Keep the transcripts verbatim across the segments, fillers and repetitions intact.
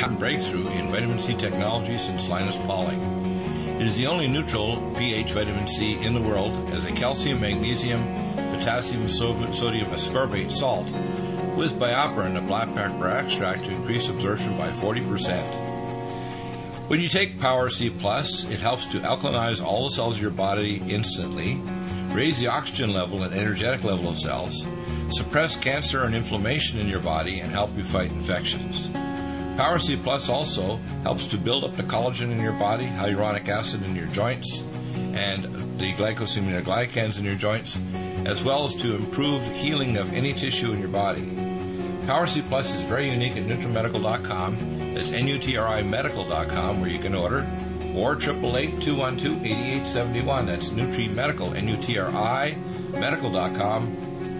breakthrough in vitamin C technology since Linus Pauling. It is the only neutral pH vitamin C in the world, as a calcium, magnesium, potassium, sodium ascorbate salt with BioPerine, a black pepper extract, to increase absorption by forty percent. When you take Power C Plus, it helps to alkalinize all the cells of your body instantly, raise the oxygen level and energetic level of cells, suppress cancer and inflammation in your body, and help you fight infections. Power C Plus also helps to build up the collagen in your body, hyaluronic acid in your joints, and the glycosaminoglycans in your joints, as well as to improve healing of any tissue in your body. Power C Plus is very unique at NutriMedical dot com. That's N U T R I medical dot com, where you can order, or eight eight eight, two one two, eight eight seven one. That's NutriMedical, N U T R I medical dot com.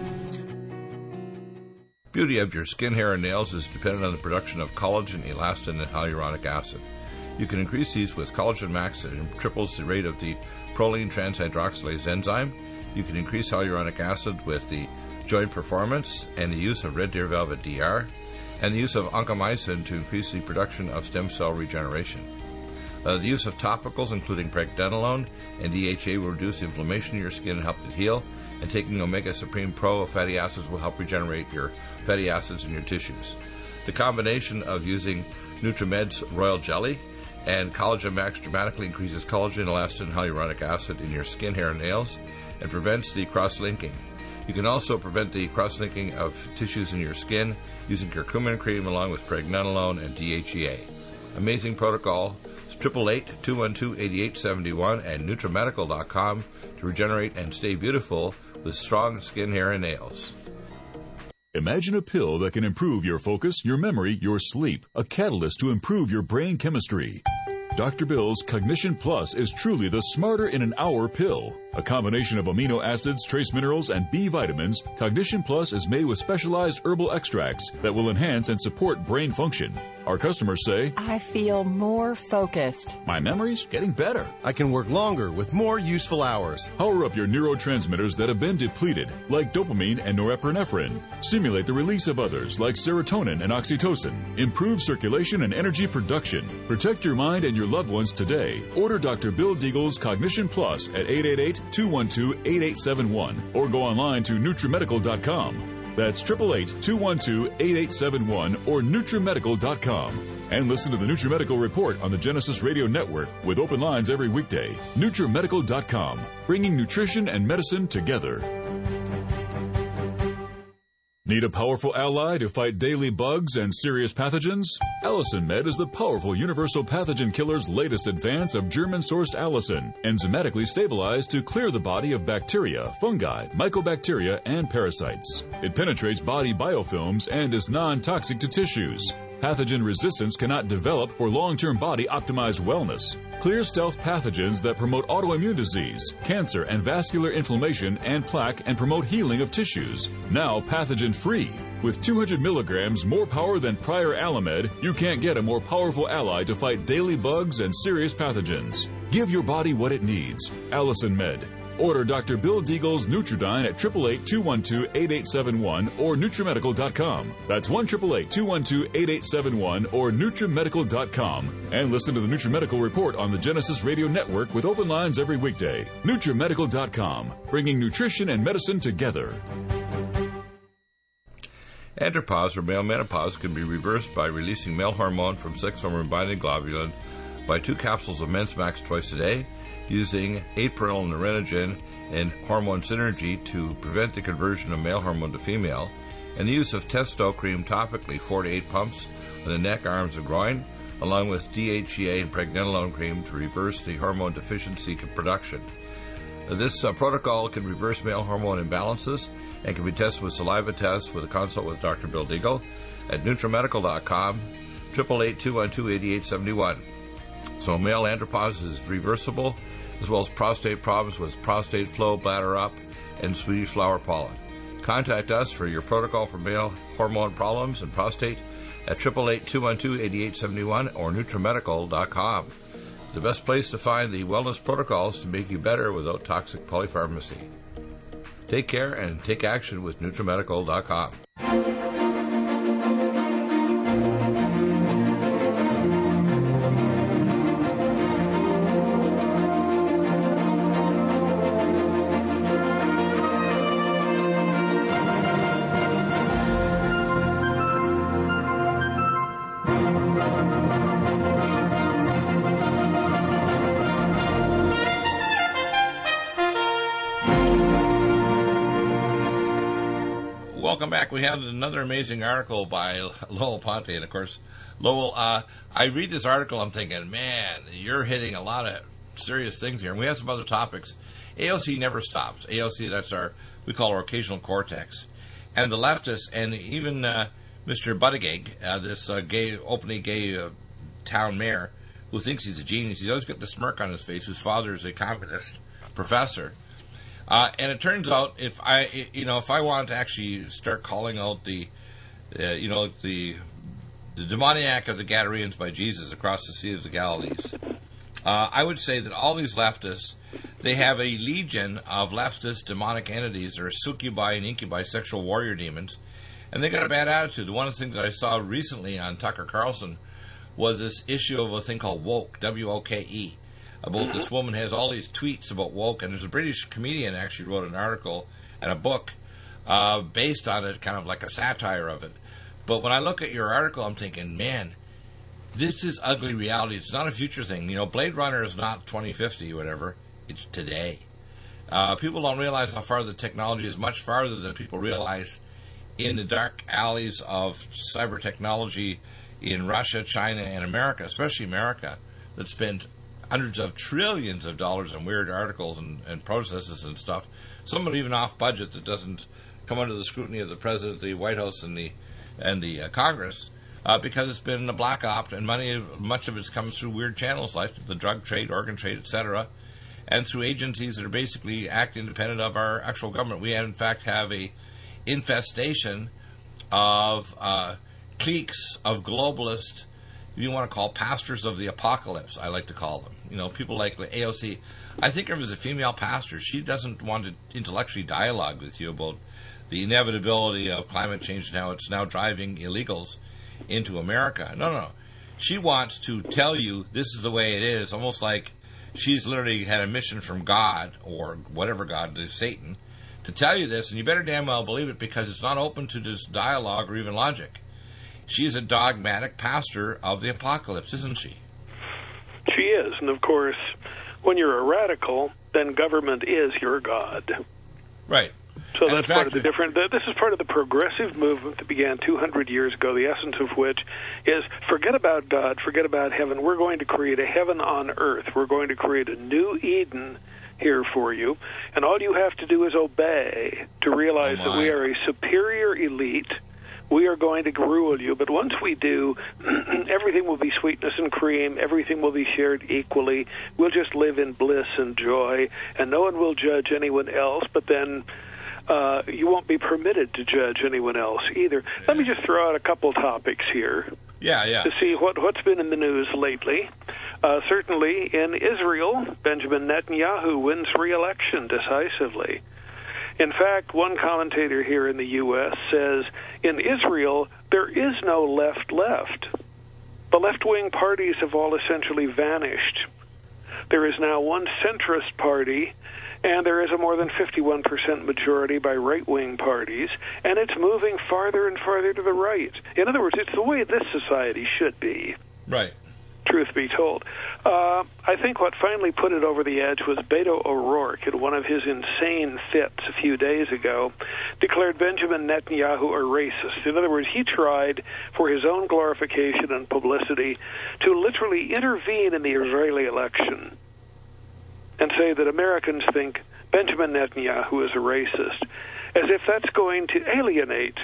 Beauty of your skin, hair, and nails is dependent on the production of collagen, elastin, and hyaluronic acid. You can increase these with Collagen Max that triples the rate of the proline transhydroxylase enzyme. You can increase hyaluronic acid with the Joint Performance and the use of Red Deer Velvet D R, and the use of oncomycin to increase the production of stem cell regeneration. Uh, the use of topicals, including pregnenolone and D H A, will reduce inflammation in your skin and help it heal, and taking Omega Supreme Pro fatty acids will help regenerate your fatty acids in your tissues. The combination of using NutriMed's Royal Jelly and Collagen Max dramatically increases collagen, elastin, and hyaluronic acid in your skin, hair, and nails, and prevents the cross-linking. You can also prevent the cross-linking of tissues in your skin using curcumin cream along with pregnenolone and D H E A. Amazing protocol. eight eight eight, two one two, eight eight seven one and NutriMedical dot com to regenerate and stay beautiful with strong skin, hair, and nails. Imagine a pill that can improve your focus, your memory, your sleep. A catalyst to improve your brain chemistry. Doctor Bill's Cognition Plus is truly the smarter in an hour pill. A combination of amino acids, trace minerals, and B vitamins, Cognition Plus is made with specialized herbal extracts that will enhance and support brain function. Our customers say, I feel more focused. My memory's getting better. I can work longer with more useful hours. Power up your neurotransmitters that have been depleted, like dopamine and norepinephrine. Stimulate the release of others, like serotonin and oxytocin. Improve circulation and energy production. Protect your mind and your loved ones today. Order Doctor Bill Deagle's Cognition Plus at eight eight eight, two one two, eight eight seven one or go online to NutriMedical dot com. That's eight eight eight, two one two, eight eight seven one or NutriMedical dot com. And listen to the NutriMedical Report on the Genesis Radio Network with open lines every weekday. NutriMedical dot com, bringing nutrition and medicine together. Need a powerful ally to fight daily bugs and serious pathogens? Allicin Med is the powerful universal pathogen killer's latest advance of German-sourced allicin, enzymatically stabilized to clear the body of bacteria, fungi, mycobacteria, and parasites. It penetrates body biofilms and is non-toxic to tissues. Pathogen resistance cannot develop for long-term body-optimized wellness. Clear stealth pathogens that promote autoimmune disease, cancer and vascular inflammation and plaque and promote healing of tissues. Now pathogen-free. With two hundred milligrams more power than prior Alamed, you can't get a more powerful ally to fight daily bugs and serious pathogens. Give your body what it needs. Allicin Med. Order Doctor Bill Deagle's Nutridyne at eight eight eight, two one two, eight eight seven one or NutriMedical dot com. That's one eight eight eight, two one two, eight eight seven one or NutriMedical dot com. And listen to the NutriMedical Report on the Genesis Radio Network with open lines every weekday. NutriMedical dot com, bringing nutrition and medicine together. Andropause, or male menopause, can be reversed by releasing male hormone from sex hormone-binding globulin by two capsules of Men's Max twice a day, using eight-pearl nerinogen and hormone synergy to prevent the conversion of male hormone to female, and the use of Testo cream topically, four to eight pumps on the neck, arms, and groin, along with D H E A and pregnenolone cream to reverse the hormone deficiency production. This uh, protocol can reverse male hormone imbalances and can be tested with saliva tests with a consult with Doctor Bill Deagle at NutriMedical dot com, eight eight eight, two one two, eight eight seven one. So male andropause is reversible, as well as prostate problems with prostate flow, bladder up, and Swedish flower pollen. Contact us for your protocol for male hormone problems and prostate at eight eight eight, two one two, eight eight seven one or NutriMedical dot com. The best place to find the wellness protocols to make you better without toxic polypharmacy. Take care and take action with NutriMedical dot com. welcome back. We have another amazing article by Lowell Ponte. And, of course, Lowell, uh, I read this article, I'm thinking, man, you're hitting a lot of serious things here. And we have some other topics. A O C never stops. A O C, that's our, we call our occasional cortex. And the leftists, and even uh, Mister Buttigieg, uh, this uh, gay, openly gay uh, town mayor, who thinks he's a genius, he's always got the smirk on his face, whose father is a communist professor. Uh, and it turns out, if I, you know, if I wanted to actually start calling out the, uh, you know, the, the demoniac of the Gadarenes by Jesus across the Sea of the Galilees, uh, I would say that all these leftists, they have a legion of leftist demonic entities, or succubi and incubi, sexual warrior demons, and they got a bad attitude. One of the things that I saw recently on Tucker Carlson was this issue of a thing called woke, W O K E. About this woman has all these tweets about woke, and there's a British comedian actually wrote an article and a book uh, based on it, kind of like a satire of it. But when I look at your article, I'm thinking, man, this is ugly reality. It's not a future thing. You know, Blade Runner is not twenty fifty or whatever. It's today. Uh, people don't realize how far the technology is, much farther than people realize in the dark alleys of cyber technology in Russia, China, and America, especially America, that spend hundreds of trillions of dollars on weird articles and, and processes and stuff, some are even off budget that doesn't come under the scrutiny of the President, the White House, and the and the uh, Congress, uh, because it's been a black opt, and money, much of it's comes through weird channels like the drug trade, organ trade, et cetera, and through agencies that are basically act independent of our actual government. We, in fact, have a infestation of uh, cliques of globalist, you want to call pastors of the apocalypse, I like to call them. You know, people like the A O C. I think of her as a female pastor. She doesn't want to intellectually dialogue with you about the inevitability of climate change and how it's now driving illegals into America. No, no. She wants to tell you this is the way it is, almost like she's literally had a mission from God, or whatever God, Satan, to tell you this, and you better damn well believe it, because it's not open to this dialogue or even logic. She is a dogmatic pastor of the apocalypse, isn't she? She is, and of course, when you're a radical, then government is your God. Right. So and that's fact, part of the different. This is part of the progressive movement that began two hundred years ago, the essence of which is forget about God, forget about heaven. We're going to create a heaven on earth. We're going to create a new Eden here for you, and all you have to do is obey to realize oh that we are a superior elite. We are going to rule you, but once we do, everything will be sweetness and cream. Everything will be shared equally. We'll just live in bliss and joy, and no one will judge anyone else, but then uh, you won't be permitted to judge anyone else either. Yeah. Let me just throw out a couple topics here. Yeah, yeah. To see what, what's been in the news lately. Uh, certainly in Israel, Benjamin Netanyahu wins re-election decisively. In fact, one commentator here in the U S says, in Israel, there is no left-left. The left-wing parties have all essentially vanished. There is now one centrist party, and there is a more than fifty-one percent majority by right-wing parties, and it's moving farther and farther to the right. In other words, it's the way this society should be. Right. Truth be told. Uh, I think what finally put it over the edge was Beto O'Rourke, in one of his insane fits a few days ago, declared Benjamin Netanyahu a racist. In other words, he tried, for his own glorification and publicity, to literally intervene in the Israeli election and say that Americans think Benjamin Netanyahu is a racist, as if that's going to alienate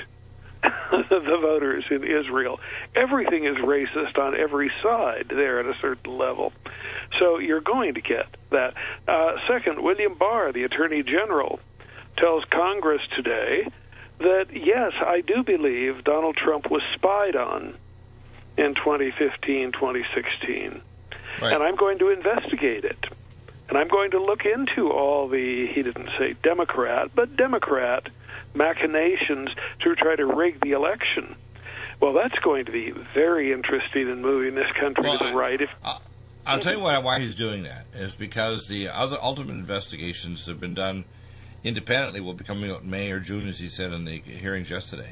the voters in Israel. Everything is racist on every side there at a certain level. So you're going to get that. Uh, second, William Barr, the Attorney General, tells Congress today that, yes, I do believe Donald Trump was spied on in twenty fifteen, twenty sixteen. Right. And I'm going to investigate it. And I'm going to look into all the, he didn't say Democrat, but Democrat machinations to try to rig the election. Well, that's going to be very interesting in moving this country well, to the right. If I, I'll tell you why, why he's doing that is because the other ultimate investigations have been done independently, will be coming out in May or June, as he said in the hearings yesterday.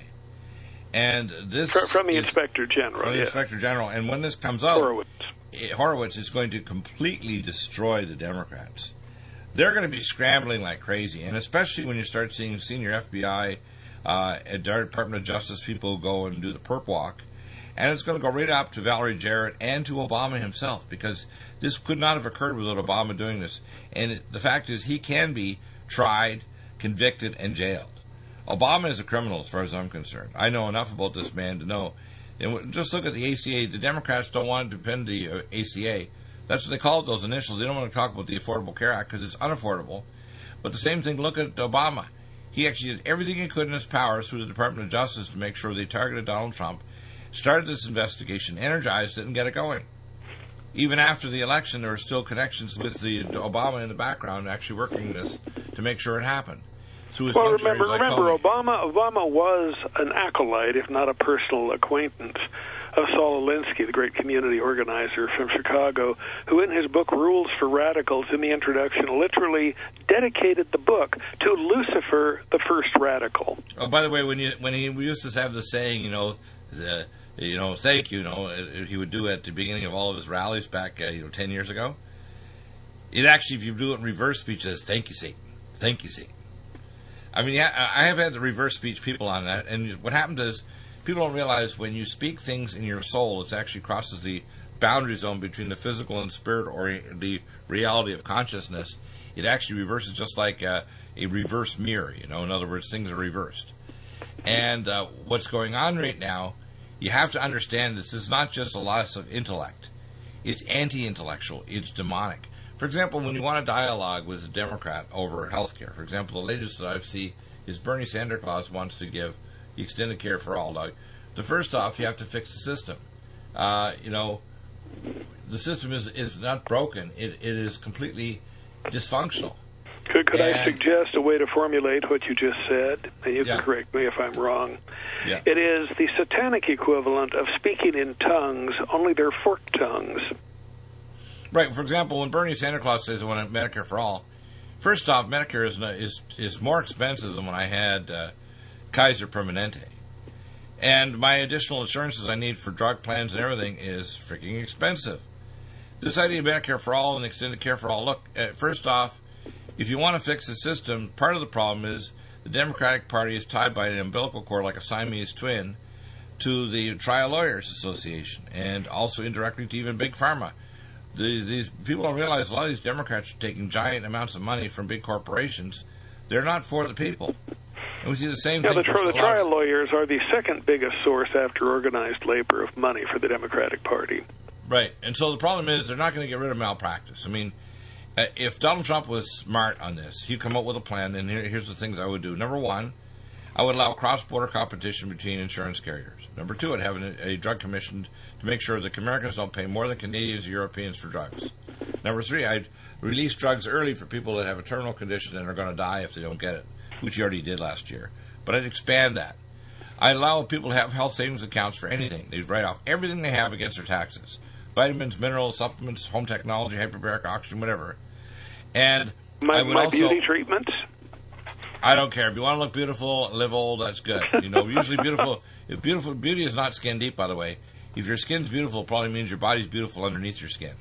And this from, from the is, Inspector General. From the yeah. Inspector General. And when this comes out, Horowitz. Horowitz is going to completely destroy the Democrats. They're going to be scrambling like crazy, and especially when you start seeing senior F B I uh, at the Department of Justice people who go and do the perp walk. And it's going to go right up to Valerie Jarrett and to Obama himself, because this could not have occurred without Obama doing this. And it, the fact is, he can be tried, convicted, and jailed. Obama is a criminal as far as I'm concerned. I know enough about this man to know. And just look at the A C A. The Democrats don't want to defend the uh, A C A. That's what they call it, those initials. They don't want to talk about the Affordable Care Act because it's unaffordable. But the same thing, look at Obama. He actually did everything he could in his powers through the Department of Justice to make sure they targeted Donald Trump, started this investigation, energized it, and get it going. Even after the election, there were still connections with the Obama in the background actually working this to make sure it happened. So well, remember, like remember Obama, Obama was an acolyte, if not a personal acquaintance, of Saul Alinsky, the great community organizer from Chicago, who in his book Rules for Radicals, in the introduction, literally dedicated the book to Lucifer, the first radical. Oh, by the way, when you when he used to have the saying, you know, the, you know, thank you, you know, he would do it at the beginning of all of his rallies back, uh, you know, ten years ago. It actually, if you do it in reverse speech, says, thank you, Satan. Thank you, Satan. I mean, yeah, I have had the reverse speech people on that, and what happened is people don't realize when you speak things in your soul, it actually crosses the boundary zone between the physical and spirit, or the reality of consciousness. It actually reverses just like a, a reverse mirror, you know. In other words, things are reversed. And uh, what's going on right now, you have to understand this is not just a loss of intellect. It's anti-intellectual. It's demonic. For example, when you want a dialogue with a Democrat over health care, for example, the latest that I've seen is Bernie Sanders Claus wants to give the extended care for all. Now, the first off, you have to fix the system. Uh, you know, the system is, is not broken. It, it is completely dysfunctional. Could, could and, I suggest a way to formulate what you just said? And you can yeah. correct me if I'm wrong. Yeah. It is the satanic equivalent of speaking in tongues, only they're forked tongues. Right. For example, when Bernie Sanders Claus says when Medicare for all, first off, Medicare is is is more expensive than when I had uh, Kaiser Permanente, and my additional insurances I need for drug plans and everything is freaking expensive. This idea of Medicare for all and extended care for all. Look, uh, first off, if you want to fix the system, part of the problem is the Democratic Party is tied by an umbilical cord like a Siamese twin to the Trial Lawyers Association, and also indirectly to even Big Pharma. These, these people don't realize a lot of these Democrats are taking giant amounts of money from big corporations. They're not for the people. And we see the same yeah, thing. The, the trial lawyers are the second biggest source after organized labor of money for the Democratic Party. Right. And so the problem is they're not going to get rid of malpractice. I mean, uh, if Donald Trump was smart on this, he'd come up with a plan, and here, here's the things I would do. Number one, I would allow cross-border competition between insurance carriers. Number two, I'd have an, a drug commission to make sure that Americans don't pay more than Canadians or Europeans for drugs. Number three, I'd release drugs early for people that have a terminal condition and are going to die if they don't get it, which you already did last year. But I'd expand that. I'd allow people to have health savings accounts for anything. They'd write off everything they have against their taxes. Vitamins, minerals, supplements, home technology, hyperbaric oxygen, whatever. And my, I would my also, beauty treatments? I don't care. If you want to look beautiful, live old, that's good. You know, usually beautiful, if beautiful, beauty is not skin deep, by the way. If your skin's beautiful, it probably means your body's beautiful underneath your skin.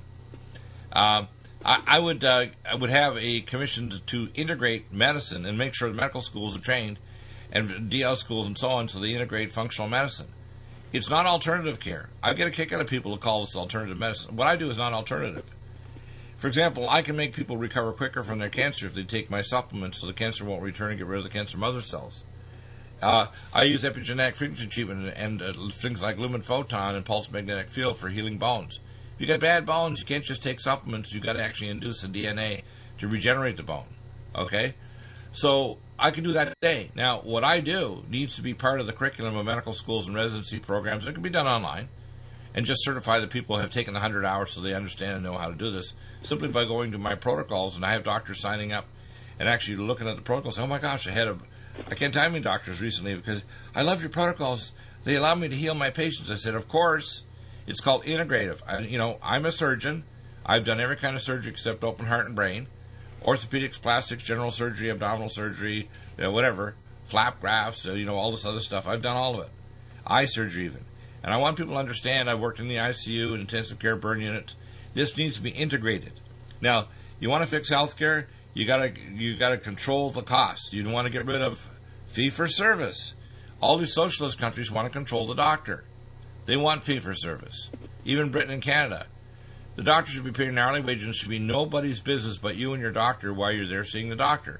Um, I, I would uh, I would have a commission to, to integrate medicine and make sure the medical schools are trained, and D L schools and so on, so they integrate functional medicine. It's not alternative care. I get a kick out of people who call this alternative medicine. What I do is not alternative. For example, I can make people recover quicker from their cancer if they take my supplements so the cancer won't return and get rid of the cancer mother cells. Uh, I use epigenetic frequency treatment and, and uh, things like lumen photon and pulse magnetic field for healing bones. If you got bad bones, you can't just take supplements. You've got to actually induce the D N A to regenerate the bone. Okay? So I can do that today. Now, what I do needs to be part of the curriculum of medical schools and residency programs. It can be done online. And just certify that people have taken the one hundred hours so they understand and know how to do this, simply by going to my protocols. And I have doctors signing up and actually looking at the protocols. Oh, my gosh, I had a, I can't tell how many doctors recently because I love your protocols. They allow me to heal my patients. I said, of course. It's called integrative. I, you know, I'm a surgeon. I've done every kind of surgery except open heart and brain. Orthopedics, plastics, general surgery, abdominal surgery, you know, whatever. Flap grafts, uh, you know, all this other stuff. I've done all of it. Eye surgery even. And I want people to understand I've worked in the I C U and intensive care burn units. This needs to be integrated. Now, you want to fix healthcare, you gotta you gotta control the costs. You want to get rid of fee for service. All these socialist countries want to control the doctor. They want fee-for-service. Even Britain and Canada. The doctor should be paid an hourly wage and it should be nobody's business but you and your doctor while you're there seeing the doctor.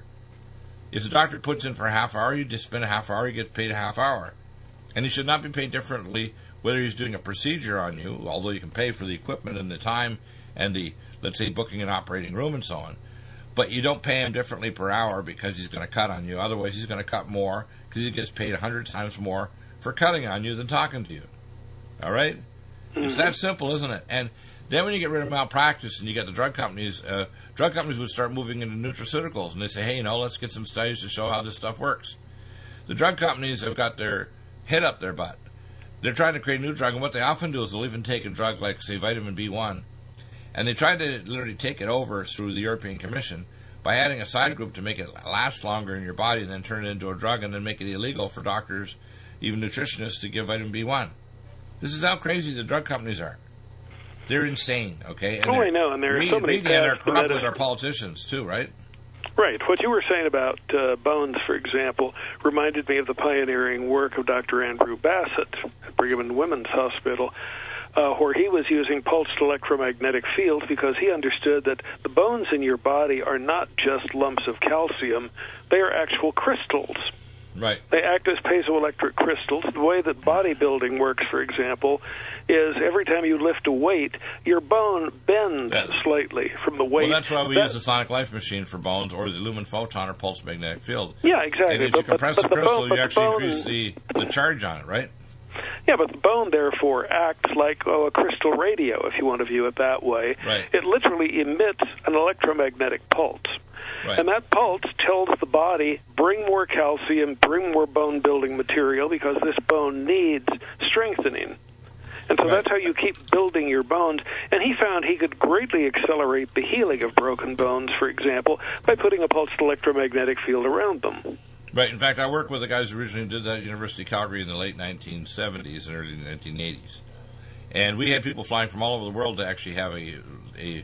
If the doctor puts in for a half hour, you just spend a half hour, he gets paid a half hour. And he should not be paid differently whether he's doing a procedure on you, although you can pay for the equipment and the time and the, let's say, booking an operating room and so on. But you don't pay him differently per hour because he's going to cut on you. Otherwise, he's going to cut more because he gets paid a hundred times more for cutting on you than talking to you. All right? Mm-hmm. It's that simple, isn't it? And then when you get rid of malpractice and you get the drug companies, uh, drug companies would start moving into nutraceuticals. And they say, hey, you know, let's get some studies to show how this stuff works. The drug companies have got their head up their butt. They're trying to create a new drug. And what they often do is they'll even take a drug like, say, vitamin B one. And they try to literally take it over through the European Commission by adding a side group to make it last longer in your body and then turn it into a drug and then make it illegal for doctors, even nutritionists, to give vitamin B one. This is how crazy the drug companies are. They're insane, okay? And oh, I know, and there are we, so many we are paths corrupt to with our politicians, too, right? Right. What you were saying about uh, bones, for example, reminded me of the pioneering work of Doctor Andrew Bassett at Brigham and Women's Hospital, uh, where he was using pulsed electromagnetic fields because he understood that the bones in your body are not just lumps of calcium, they are actual crystals. Right. They act as piezoelectric crystals. The way that bodybuilding works, for example, is every time you lift a weight, your bone bends yeah. slightly from the weight. Well, that's why we that, use the sonic life machine for bones or the lumen photon or pulse magnetic field. Yeah, exactly. And as but, you compress but, the but crystal, the bone, you actually bone, increase the, the charge on it, right? Yeah, but the bone, therefore, acts like oh, a crystal radio, if you want to view it that way. Right. It literally emits an electromagnetic pulse. Right. And that pulse tells the body, bring more calcium, bring more bone-building material, because this bone needs strengthening. And so right. that's how you keep building your bones. And he found he could greatly accelerate the healing of broken bones, for example, by putting a pulsed electromagnetic field around them. Right. In fact, I worked with the guys who originally did that at University of Calgary in the late nineteen seventies and early nineteen eighties. And we had people flying from all over the world to actually have a... a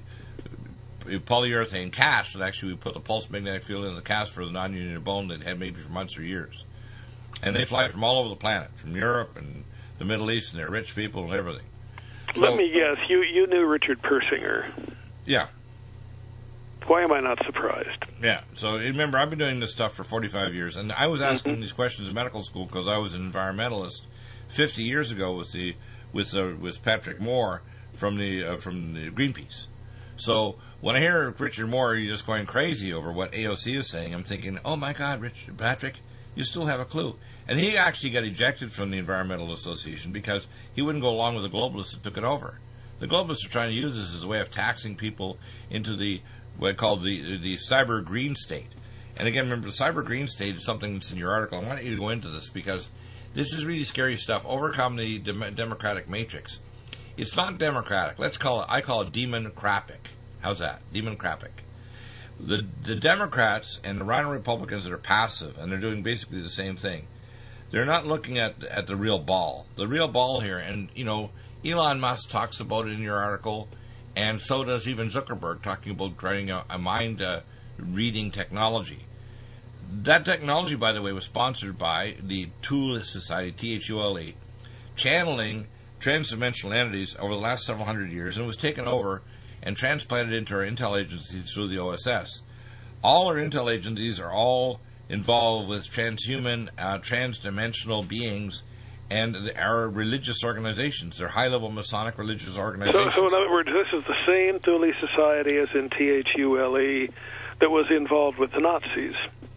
a polyurethane cast that actually we put the pulse magnetic field in the cast for the non-union bone that had maybe for months or years. And they fly from all over the planet, from Europe and the Middle East, and they're rich people and everything. So, let me guess, you, you knew Richard Persinger. Yeah. Why am I not surprised? Yeah. So remember, I've been doing this stuff for forty-five years, and I was asking mm-hmm. these questions in medical school because I was an environmentalist fifty years ago with the with uh, with Patrick Moore from the uh, from the Greenpeace. So when I hear Richard Moore, you're just going crazy over what A O C is saying, I'm thinking, oh, my God, Richard, Patrick, you still have a clue. And he actually got ejected from the Environmental Association because he wouldn't go along with the globalists that took it over. The globalists are trying to use this as a way of taxing people into the what I call the, the cyber green state. And again, remember, the cyber green state is something that's in your article. I want you to go into this because this is really scary stuff. Overcome the dem- democratic matrix. It's not democratic. Let's call it, I call it democratic. How's that? Democratic. The the Democrats and the Rhino Republicans that are passive, and they're doing basically the same thing. They're not looking at at the real ball. The real ball here, and, you know, Elon Musk talks about it in your article, and so does even Zuckerberg, talking about creating a, a mind-reading uh, technology. That technology, by the way, was sponsored by the Thule Society, T H U L E, channeling transdimensional entities over the last several hundred years, and it was taken over and transplanted into our intel agencies through the O S S. All our intel agencies are all involved with transhuman, uh, transdimensional beings and the, our religious organizations. They're high-level Masonic religious organizations. So, so in other words, this is the same Thule Society as in T H U L E that was involved with the Nazis.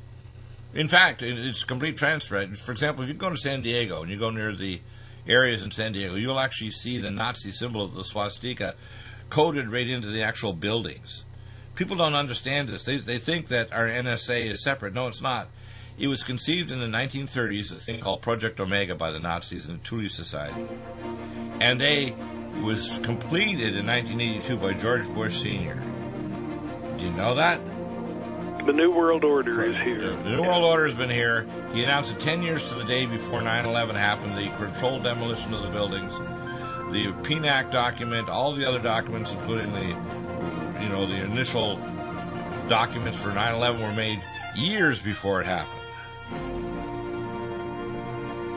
In fact, it's complete transfer. For example, if you go to San Diego and you go near the areas in San Diego, you'll actually see the Nazi symbol of the swastika coded right into the actual buildings. People don't understand this. They they think that our N S A is separate. No, it's not. It was conceived in the nineteen thirties, a thing called Project Omega by the Nazis in the Thule Society. And they was completed in nineteen eighty-two by George Bush Senior Do you know that? The New World Order is here. The New World Order has been here. He announced it ten years to the day before nine eleven happened, the controlled demolition of the buildings. The P N A C document, all the other documents, including the, you know, the initial documents for nine eleven were made years before it happened.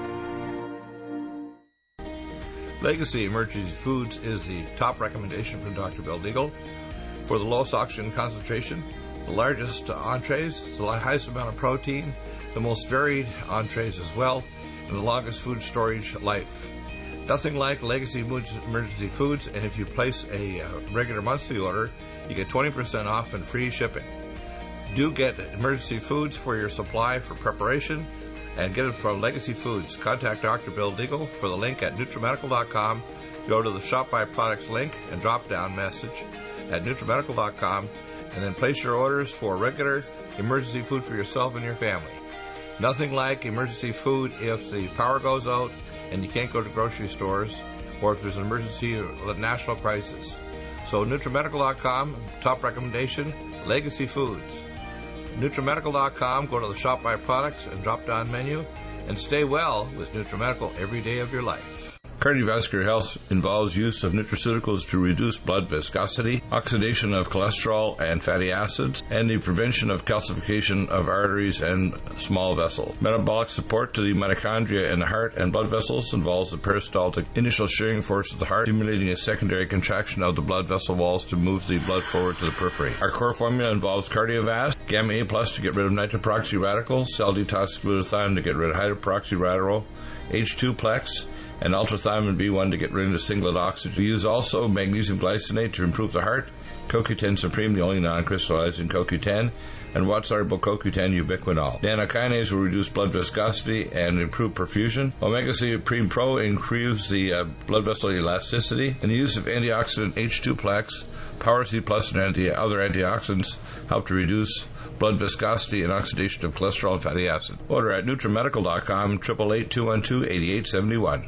Legacy Emergency Foods is the top recommendation from Doctor Bill Deagle for the lowest oxygen concentration, the largest entrees, the highest amount of protein, the most varied entrees as well, and the longest food storage life. Nothing like Legacy Emergency Foods, and if you place a uh, regular monthly order, you get twenty percent off and free shipping. Do get Emergency Foods for your supply for preparation, and get it from Legacy Foods. Contact Doctor Bill Deagle for the link at NutriMedical dot com. Go to the Shop by Products link and drop-down message at NutriMedical dot com, and then place your orders for regular emergency food for yourself and your family. Nothing like emergency food if the power goes out and you can't go to grocery stores, or if there's an emergency or a national crisis. So NutriMedical dot com, top recommendation, Legacy Foods. NutriMedical dot com, go to the Shop by Products and drop-down menu, and stay well with NutriMedical every day of your life. Cardiovascular health involves use of nutraceuticals to reduce blood viscosity, oxidation of cholesterol and fatty acids, and the prevention of calcification of arteries and small vessels. Metabolic support to the mitochondria in the heart and blood vessels involves the peristaltic initial shearing force of the heart, stimulating a secondary contraction of the blood vessel walls to move the blood forward to the periphery. Our core formula involves Cardiovasc, Gamma A Plus to get rid of nitroperoxy radicals, Cell Detox Glutathione to get rid of hydroperoxy radical, H two Plex, and ultrathymine B one to get rid of the singlet oxygen. We use also magnesium glycinate to improve the heart, C O Q ten Supreme, the only non-crystallizing C O Q ten, and water-soluble C O Q ten ubiquinol. Nanokinase will reduce blood viscosity and improve perfusion. Omega Supreme Pro improves the uh, blood vessel elasticity, and the use of antioxidant H two Plex, Power C Plus, and anti- other antioxidants help to reduce blood viscosity and oxidation of cholesterol and fatty acid. Order at NutriMedical dot com, eight eight eight, two one two, eight eight seven one.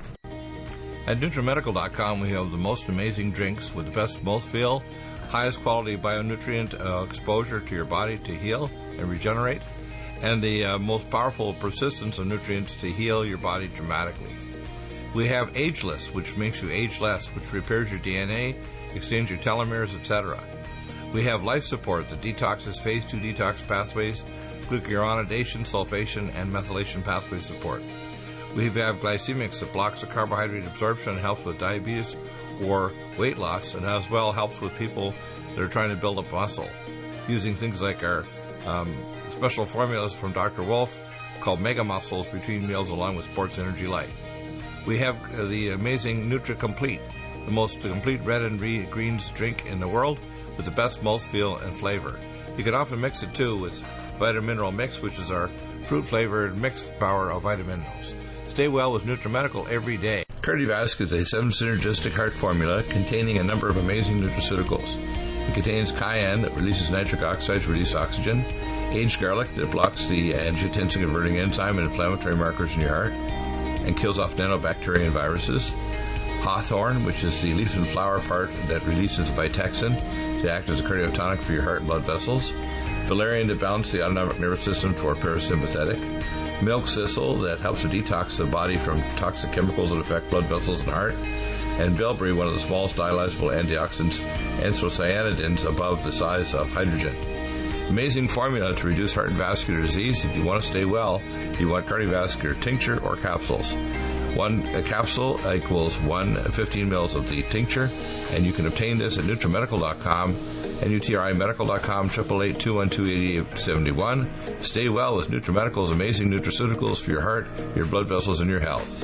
At NutriMedical dot com, we have the most amazing drinks with the best mouthfeel, highest quality bionutrient uh, exposure to your body to heal and regenerate, and the uh, most powerful persistence of nutrients to heal your body dramatically. We have Ageless, which makes you age less, which repairs your D N A, extends your telomeres, et cetera. We have Life Support that detoxes phase two detox pathways, glucuronidation, sulfation, and methylation pathway support. We have Glycemics that blocks the carbohydrate absorption and helps with diabetes or weight loss, and as well helps with people that are trying to build up muscle, using things like our um, special formulas from Doctor Wolf called Mega Muscles between meals along with Sports Energy Light. We have uh, the amazing Nutri-Complete, the most complete red and re- greens drink in the world with the best mouthfeel and flavor. You can often mix it too with Vitamin Mineral Mix, which is our fruit-flavored mixed power of vitamin minerals. Stay well with NutriMedical every day. Cardiovasc is a seven-synergistic heart formula containing a number of amazing nutraceuticals. It contains cayenne that releases nitric oxide to release oxygen, aged garlic that blocks the angiotensin-converting enzyme and inflammatory markers in your heart and kills off nanobacteria and viruses, hawthorn, which is the leaf and flower part that releases Vitexin to act as a cardiotonic for your heart and blood vessels, valerian to balance the autonomic nervous system for parasympathetic, milk thistle that helps to detox the body from toxic chemicals that affect blood vessels and heart, and bilberry, one of the smallest dialyzable antioxidants, anthocyanidins above the size of hydrogen. Amazing formula to reduce heart and vascular disease. If you want to stay well, you want cardiovascular tincture or capsules. One a capsule equals one fifteen mils of the tincture, and you can obtain this at NutriMedical dot com and U T R I Medical dot com, eight eight eight, two one two, eight eight seven one. Stay well with NutriMedical's amazing nutraceuticals for your heart, your blood vessels, and your health.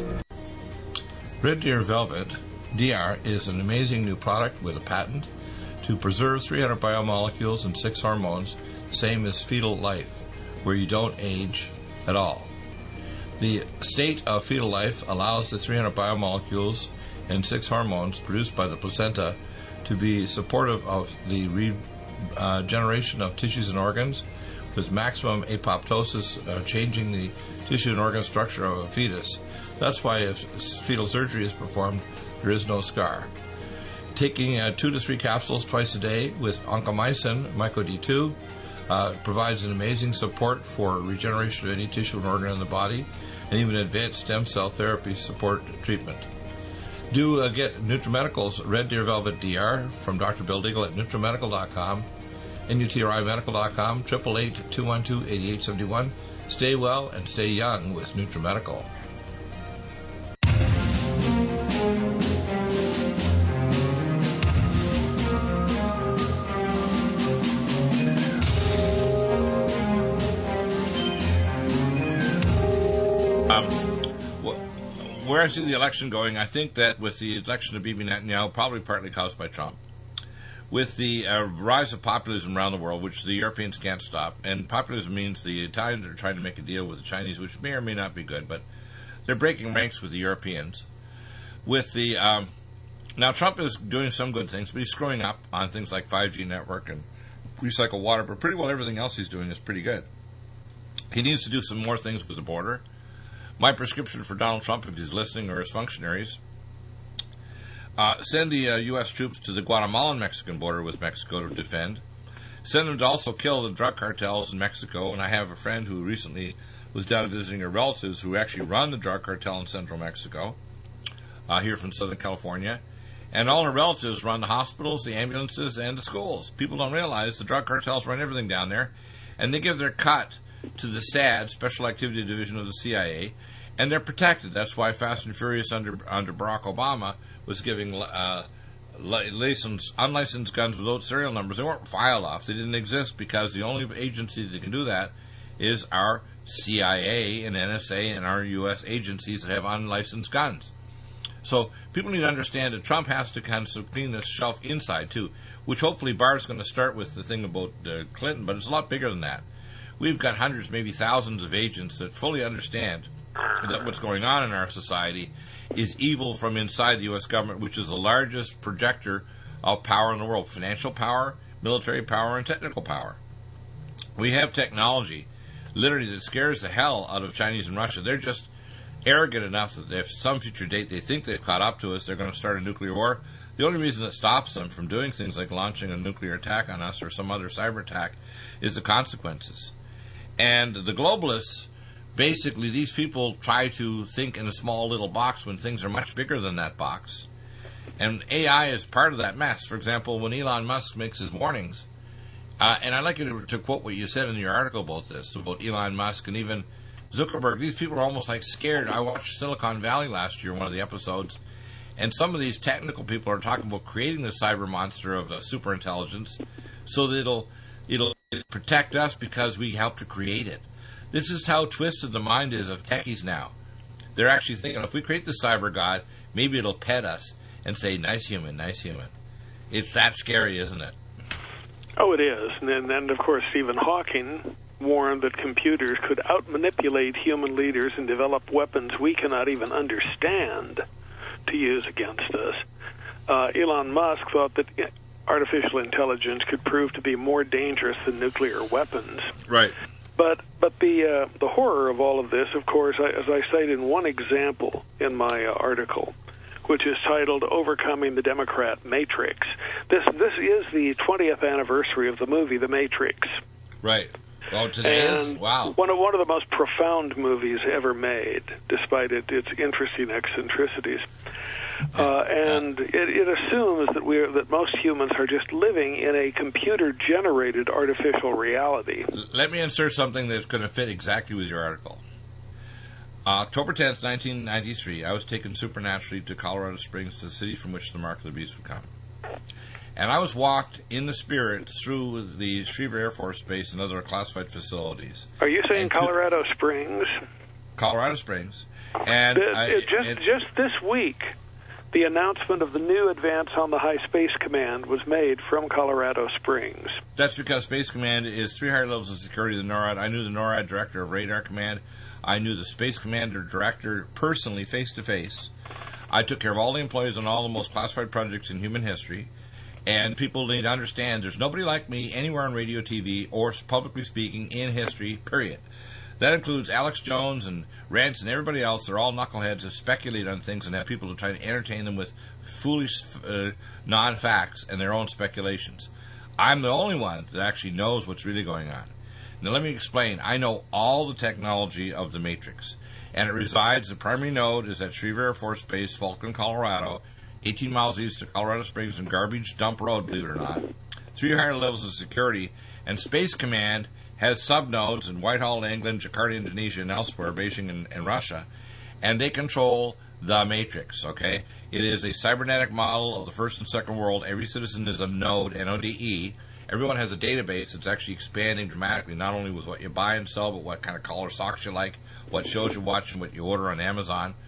Red Deer Velvet D R is an amazing new product with a patent to preserve three hundred biomolecules and six hormones, same as fetal life, where you don't age at all. The state of fetal life allows the three hundred biomolecules and six hormones produced by the placenta to be supportive of the regeneration uh, of tissues and organs, with maximum apoptosis, uh, changing the tissue and organ structure of a fetus. That's why if fetal surgery is performed, there is no scar. Taking uh, two to three capsules twice a day with oncomycin, Myco D two, uh, provides an amazing support for regeneration of any tissue and organ in the body, and even advanced stem cell therapy support treatment. Do uh, get NutriMedical's Red Deer Velvet D R from Doctor Bill Deagle at NutriMedical dot com and U T R I Medical dot com, eight eight eight, two one two, eight eight seven one. Stay well and stay young with NutriMedical. where I see the election going, I think that with the election of Bibi Netanyahu, probably partly caused by Trump, with the uh, rise of populism around the world, which the Europeans can't stop, and populism means the Italians are trying to make a deal with the Chinese, which may or may not be good, but they're breaking ranks with the Europeans. With the um, now, Trump is doing some good things, but he's screwing up on things like five G network and recycle water, but pretty well everything else he's doing is pretty good. He needs to do some more things with the border. My prescription for Donald Trump, if he's listening, or his functionaries, uh, send the uh, U S troops to the Guatemalan-Mexican border with Mexico to defend. Send them to also kill the drug cartels in Mexico. And I have a friend who recently was down visiting her relatives who actually run the drug cartel in central Mexico, uh, here from Southern California. And all her relatives run the hospitals, the ambulances, and the schools. People don't realize the drug cartels run everything down there, and they give their cut to the S A D, Special Activity Division of the C I A, and they're protected. That's why Fast and Furious under under Barack Obama was giving uh, licensed, unlicensed guns without serial numbers. They weren't filed off. They didn't exist because the only agency that can do that is our C I A and N S A and our U S agencies that have unlicensed guns. So people need to understand that Trump has to kind of clean this shelf inside, too, which hopefully Barr's going to start with the thing about uh, Clinton, but it's a lot bigger than that. We've got hundreds, maybe thousands of agents that fully understand that what's going on in our society is evil from inside the U S government, which is the largest projector of power in the world, financial power, military power, and technical power. We have technology, literally, that scares the hell out of Chinese and Russia. They're just arrogant enough that if some future date they think they've caught up to us, they're going to start a nuclear war. The only reason that stops them from doing things like launching a nuclear attack on us or some other cyber attack is the consequences. And the globalists, basically, these people try to think in a small little box when things are much bigger than that box. And A I is part of that mess. For example, when Elon Musk makes his warnings, uh, and I'd like you to, to quote what you said in your article about this, about Elon Musk and even Zuckerberg. These people are almost like scared. I watched Silicon Valley last year, one of the episodes, and some of these technical people are talking about creating the cyber monster of uh, superintelligence so that it'll it'll protect us because we helped to create it. This is how twisted the mind is of techies now. They're actually thinking, if we create the cyber god, maybe it'll pet us and say, nice human, nice human. It's that scary, isn't it? Oh, it is. And then, and of course, Stephen Hawking warned that computers could out-manipulate human leaders and develop weapons we cannot even understand to use against us. Uh, Elon Musk thought that artificial intelligence could prove to be more dangerous than nuclear weapons. Right. But but the uh, the horror of all of this, of course, I, as I cite in one example in my uh, article, which is titled "Overcoming the Democrat Matrix." This this is the twentieth anniversary of the movie The Matrix. Right. Well, today and is wow. One of one of the most profound movies ever made, despite it, its interesting eccentricities. Uh, and it, it assumes that we are, that most humans are just living in a computer-generated artificial reality. Let me insert something that's going to fit exactly with your article. Uh, October tenth, nineteen ninety-three, I was taken supernaturally to Colorado Springs, the city from which the mark of the beast would come. And I was walked in the spirit through the Schriever Air Force Base and other classified facilities. Are you saying Colorado Springs? Colorado Springs. And it, I, it just, it, just this week, the announcement of the new advance on the High Space Command was made from Colorado Springs. That's because Space Command is three higher levels of security than NORAD. I knew the NORAD director of Radar Command. I knew the Space Commander director personally, face-to-face. I took care of all the employees on all the most classified projects in human history. And people need to understand there's nobody like me anywhere on radio, T V, or publicly speaking in history, period. That includes Alex Jones and Rance and everybody else. They're all knuckleheads that speculate on things and have people to try to entertain them with foolish uh, non-facts and their own speculations. I'm the only one that actually knows what's really going on. Now let me explain. I know all the technology of the Matrix. And it resides, the primary node is at Schriever Air Force Base, Falcon, Colorado, eighteen miles east of Colorado Springs and Garbage Dump Road, believe it or not. Three higher levels of security. And Space Command has subnodes in Whitehall, England, Jakarta, Indonesia, and elsewhere, Beijing and, and Russia. And they control the Matrix, okay? It is a cybernetic model of the first and second world. Every citizen is a node, N O D E. Everyone has a database that's actually expanding dramatically, not only with what you buy and sell, but what kind of color socks you like, what shows you watch, and what you order on Amazon.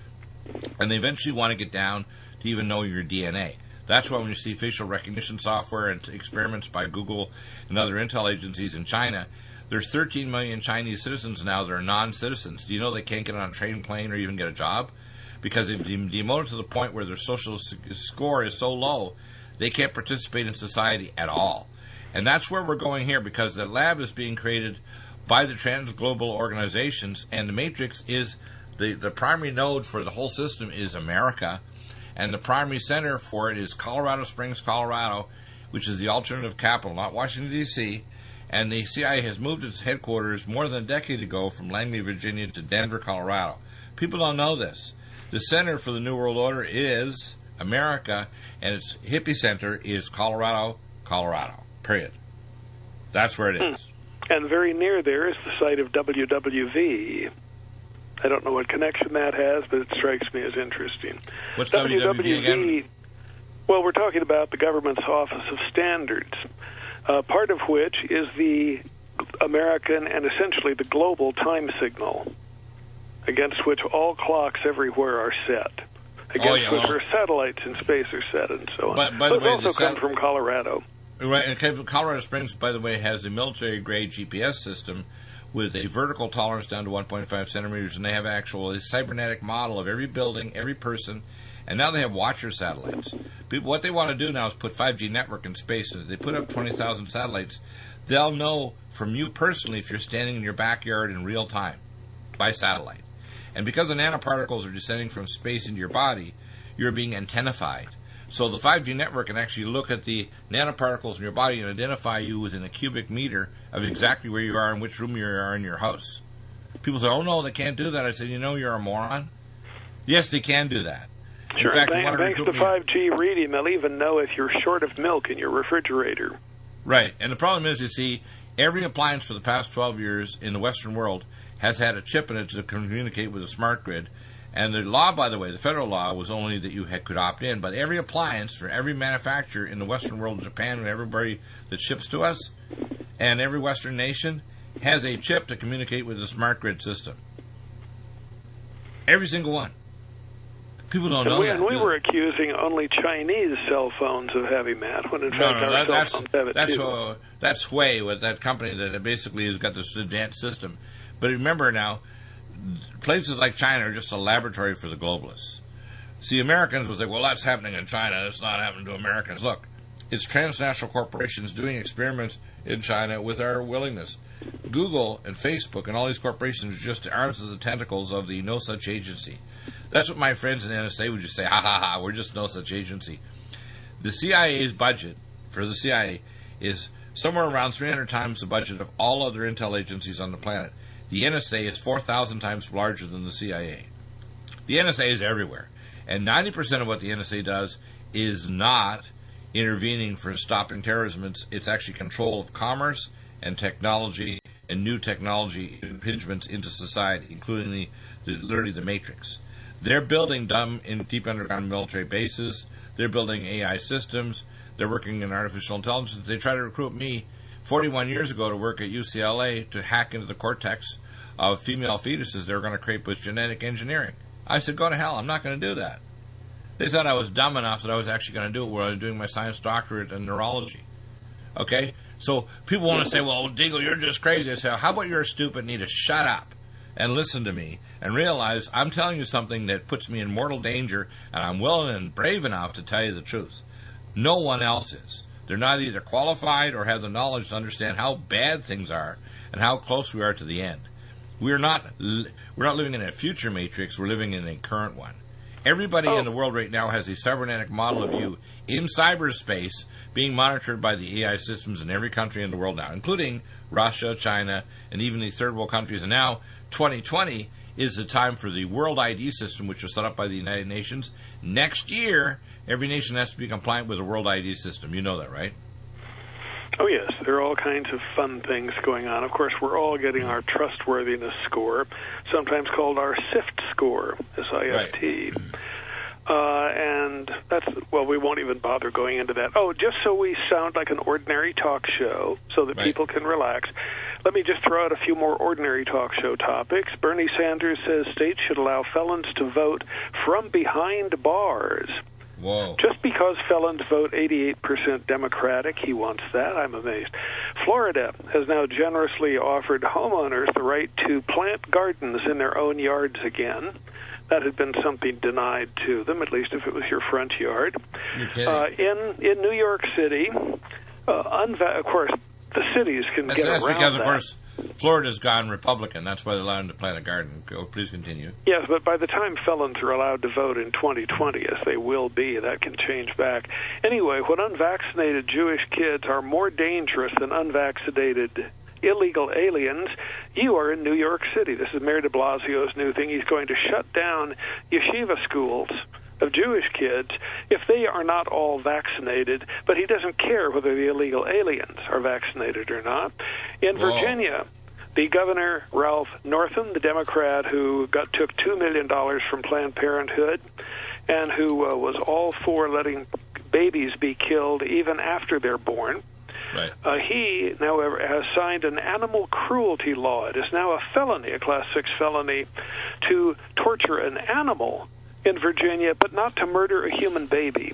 And they eventually want to get down to even know your D N A. That's why when you see facial recognition software and experiments by Google and other intel agencies in China, there's thirteen million Chinese citizens now that are non-citizens. Do you know they can't get on a train, plane, or even get a job? Because they've been demoted to the point where their social score is so low, they can't participate in society at all. And that's where we're going here, because the lab is being created by the trans-global organizations, and the matrix is, the, the primary node for the whole system is America, and the primary center for it is Colorado Springs, Colorado, which is the alternative capital, not Washington, D C, and the C I A has moved its headquarters more than a decade ago from Langley, Virginia to Denver, Colorado. People don't know this. The center for the New World Order is America, and its hippie center is Colorado, Colorado, period. That's where it is. And very near there is the site of W W V. I don't know what connection that has, but it strikes me as interesting. What's W W V again? Well, we're talking about the government's Office of Standards, uh, part of which is the American and essentially the global time signal, against which all clocks everywhere are set, against oh, yeah, which well, our satellites in space are set, and so on. But, by the Those way, also the come sat- from Colorado. Right, and Colorado Springs, by the way, has a military-grade G P S system with a vertical tolerance down to one point five centimeters, and they have actual a cybernetic model of every building, every person, and now they have watcher satellites. People, what they want to do now is put five G network in space, and if they put up twenty thousand satellites, they'll know from you personally if you're standing in your backyard in real time by satellite. And because the nanoparticles are descending from space into your body, you're being antennified. So the five G network can actually look at the nanoparticles in your body and identify you within a cubic meter of exactly where you are and which room you are in your house. People say, oh, no, they can't do that. I said, you know you're a moron? Yes, they can do that. In Sure, fact, and one thanks to five G reading, they'll even know if you're short of milk in your refrigerator. Right, and the problem is, you see, every appliance for the past twelve years in the Western world has had a chip in it to communicate with a smart grid. And the law, by the way, the federal law, was only that you had, could opt in. But every appliance for every manufacturer in the Western world, Japan, and everybody that ships to us, and every Western nation, has a chip to communicate with the smart grid system. Every single one. People don't and know we, that. And we were accusing only Chinese cell phones of having that, when in no, fact no, our that, cell that's, phones have it that's, too. uh, that's Huawei, with that company that basically has got this advanced system. But remember now, places like China are just a laboratory for the globalists. See, Americans will say, well, that's happening in China. It's not happening to Americans. Look, it's transnational corporations doing experiments in China with our willingness. Google and Facebook and all these corporations are just the arms and the tentacles of the no such agency. That's what my friends in the N S A would just say, ha ha ha, we're just no such agency. The C I A's budget for the C I A is somewhere around three hundred times the budget of all other intel agencies on the planet. The N S A is four thousand times larger than the C I A. The N S A is everywhere. And ninety percent of what the N S A does is not intervening for stopping terrorism. It's, it's actually control of commerce and technology and new technology impingements into society, including the, the literally the Matrix. They're building dumb in deep underground military bases. They're building A I systems. They're working in artificial intelligence. They try to recruit me forty-one years ago to work at U C L A to hack into the cortex of female fetuses they were going to create with genetic engineering. I said, go to hell. I'm not going to do that. They thought I was dumb enough that I was actually going to do it while I was doing my science doctorate in neurology. Okay? So people want to say, well, Deagle, you're just crazy. I say, how about you're stupid and need to shut up and listen to me and realize I'm telling you something that puts me in mortal danger, and I'm willing and brave enough to tell you the truth. No one else is. They're not either qualified or have the knowledge to understand how bad things are and how close we are to the end. We're not we're not living in a future matrix. We're living in a current one. Everybody oh. in the world right now has a cybernetic model of you in cyberspace being monitored by the A I systems in every country in the world now, including Russia, China, and even the third world countries. And now twenty twenty is the time for the World I D system, which was set up by the United Nations. Next year, every nation has to be compliant with the World I D system. You know that, right? Oh, yes. There are all kinds of fun things going on. Of course, we're all getting our trustworthiness score, sometimes called our SIFT score, S I F T. Right. Uh, and that's, well, we won't even bother going into that. Oh, just so we sound like an ordinary talk show so that right. people can relax, Let me just throw out a few more ordinary talk show topics. Bernie Sanders says states should allow felons to vote from behind bars. Whoa. Just because felons vote eighty-eight percent Democratic, he wants that. I'm amazed. Florida has now generously offered homeowners the right to plant gardens in their own yards again. That had been something denied to them, at least if it was your front yard. You're kidding. Uh, in, in New York City, uh, unva- of course, the cities can That's, get that's around because, that. of course, Florida's gone Republican. That's why they allowed them to plant a garden. Go, please continue. Yes, but by the time felons are allowed to vote in twenty twenty, as they will be, that can change back. Anyway, when unvaccinated Jewish kids are more dangerous than unvaccinated illegal aliens, you are in New York City. This is Mayor de Blasio's new thing. He's going to shut down yeshiva schools of Jewish kids if they are not all vaccinated, but he doesn't care whether the illegal aliens are vaccinated or not. In Whoa. Virginia, the governor, Ralph Northam, the Democrat who got took two million dollars from Planned Parenthood and who uh, was all for letting babies be killed even after they're born, Right. Uh, he now has signed an animal cruelty law. It is now a felony, a class six felony, to torture an animal in Virginia, but not to murder a human baby,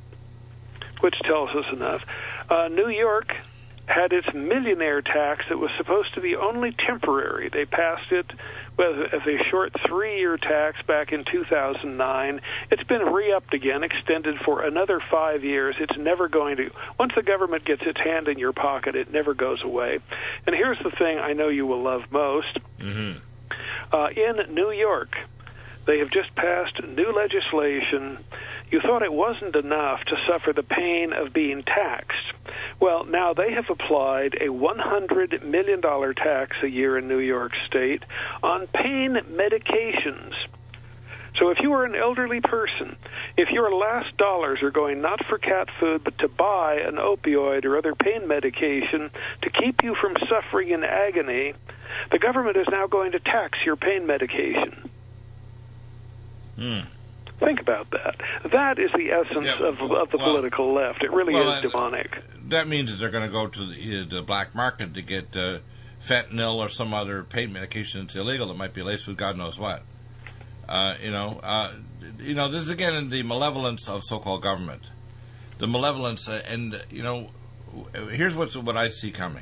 which tells us enough. Uh, New York had its millionaire tax that was supposed to be only temporary. They passed it with as a short three-year tax back in two thousand nine. It's been re-upped again, extended for another five years. It's never going to, once the government gets its hand in your pocket, it never goes away. And here's the thing I know you will love most. Mm-hmm. Uh, in New York, they have just passed new legislation. You thought it wasn't enough to suffer the pain of being taxed. Well, now they have applied a one hundred million dollars tax a year in New York State on pain medications. So if you are an elderly person, if your last dollars are going not for cat food but to buy an opioid or other pain medication to keep you from suffering in agony, the government is now going to tax your pain medication. Hmm. Think about that. That is the essence Yeah, of, of the well, political left. It really well, is demonic. That means that they're going to go to the, the black market to get uh, fentanyl or some other pain medication that's illegal that might be laced with God knows what. Uh, you know, uh, you know. This is again the malevolence of so-called government. The malevolence, uh, and you know, here's what's what I see coming.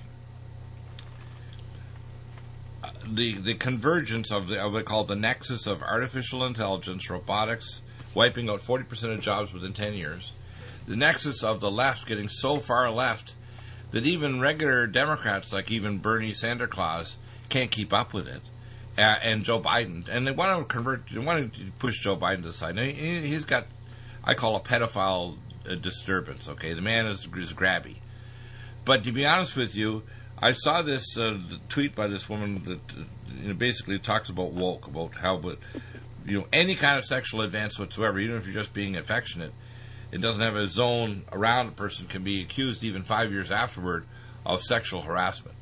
Uh, the the convergence of the of what I call the nexus of artificial intelligence, robotics, wiping out forty percent of jobs within ten years. The nexus of the left getting so far left that even regular Democrats, like even Bernie Sanders, can't keep up with it. Uh, and Joe Biden, and they want to convert, they want to push Joe Biden to the side. Now, he, he's got, I call a pedophile uh, disturbance. Okay, the man is, is grabby. But to be honest with you, I saw this uh, tweet by this woman that uh, you know, basically talks about woke, about how, but you know, any kind of sexual advance whatsoever, even if you're just being affectionate, it doesn't have a zone around a person can be accused even five years afterward of sexual harassment.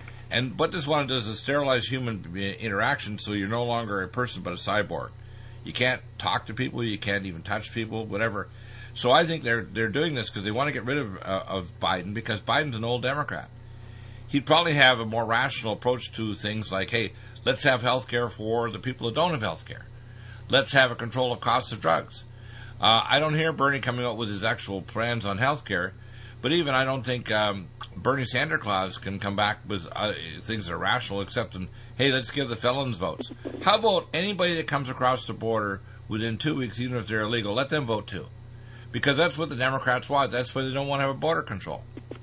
And what this one does is sterilize human interaction so you're no longer a person but a cyborg. You can't talk to people, you can't even touch people, whatever. So I think they're they're doing this because they want to get rid of, uh, of Biden because Biden's an old Democrat. He'd probably have a more rational approach to things like, hey, let's have health care for the people that don't have health care. Let's have a control of costs of drugs. Uh, I don't hear Bernie coming up with his actual plans on health care. But even I don't think um, Bernie Sanders can come back with uh, things that are rational, except in, hey, let's give the felons votes. How about anybody that comes across the border within two weeks, even if they're illegal, let them vote too? Because that's what the Democrats want. That's why they don't want to have a border control.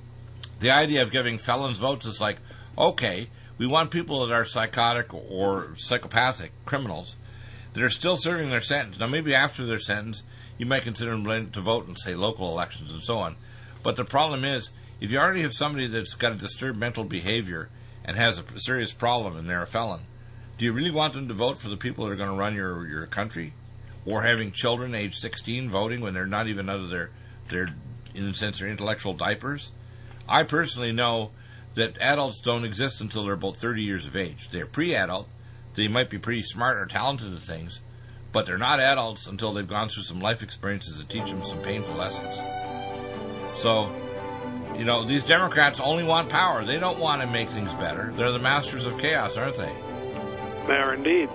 The idea of giving felons votes is like, okay, we want people that are psychotic or psychopathic criminals that are still serving their sentence. Now, maybe after their sentence, you might consider them to vote in, say, local elections and so on. But the problem is, if you already have somebody that's got a disturbed mental behavior and has a serious problem and they're a felon, do you really want them to vote for the people that are going to run your, your country? Or having children age sixteen voting when they're not even out of their, their, in a sense, their intellectual diapers? I personally know that adults don't exist until they're about thirty years of age. They're pre-adult. They might be pretty smart or talented at things, but they're not adults until they've gone through some life experiences that teach them some painful lessons. So, You know, these Democrats only want power. They don't want to make things better. They're the masters of chaos, aren't they? They are indeed.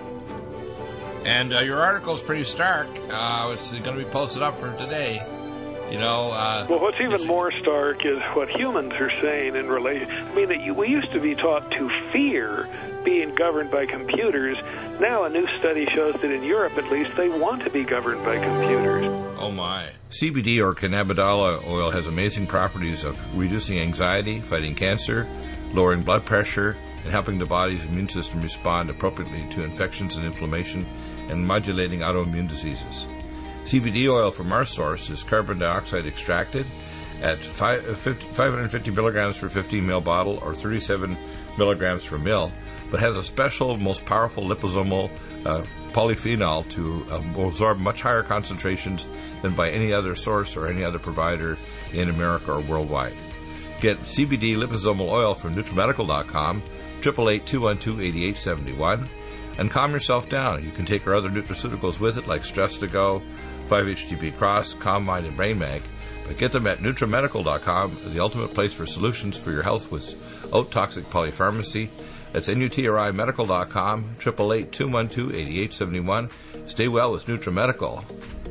And uh, your article is pretty stark. Uh, it's going to be posted up for today. You know, uh, well, what's even more stark is what humans are saying in relation. I mean, that you, we used to be taught to fear being governed by computers. Now, a new study shows that in Europe, at least, they want to be governed by computers. Oh my! C B D or cannabidiol oil has amazing properties of reducing anxiety, fighting cancer, lowering blood pressure, and helping the body's immune system respond appropriately to infections and inflammation, and modulating autoimmune diseases. C B D oil from our source is carbon dioxide extracted at five hundred fifty milligrams per fifteen mil bottle or thirty-seven milligrams per mil, but has a special, most powerful liposomal uh, polyphenol to uh, absorb much higher concentrations than by any other source or any other provider in America or worldwide. Get C B D liposomal oil from NutriMedical dot com, eight eight eight, two one two, eight eight seven one, and calm yourself down. You can take our other nutraceuticals with it, like Stress to Go, five H T P Cross, Calm Mind, and Brain Mag. But get them at NutriMedical dot com, the ultimate place for solutions for your health with oat-toxic polypharmacy. That's N U T R I Medical dot com, eight eight eight, two one two, eight eight seven one. Stay well with NutriMedical.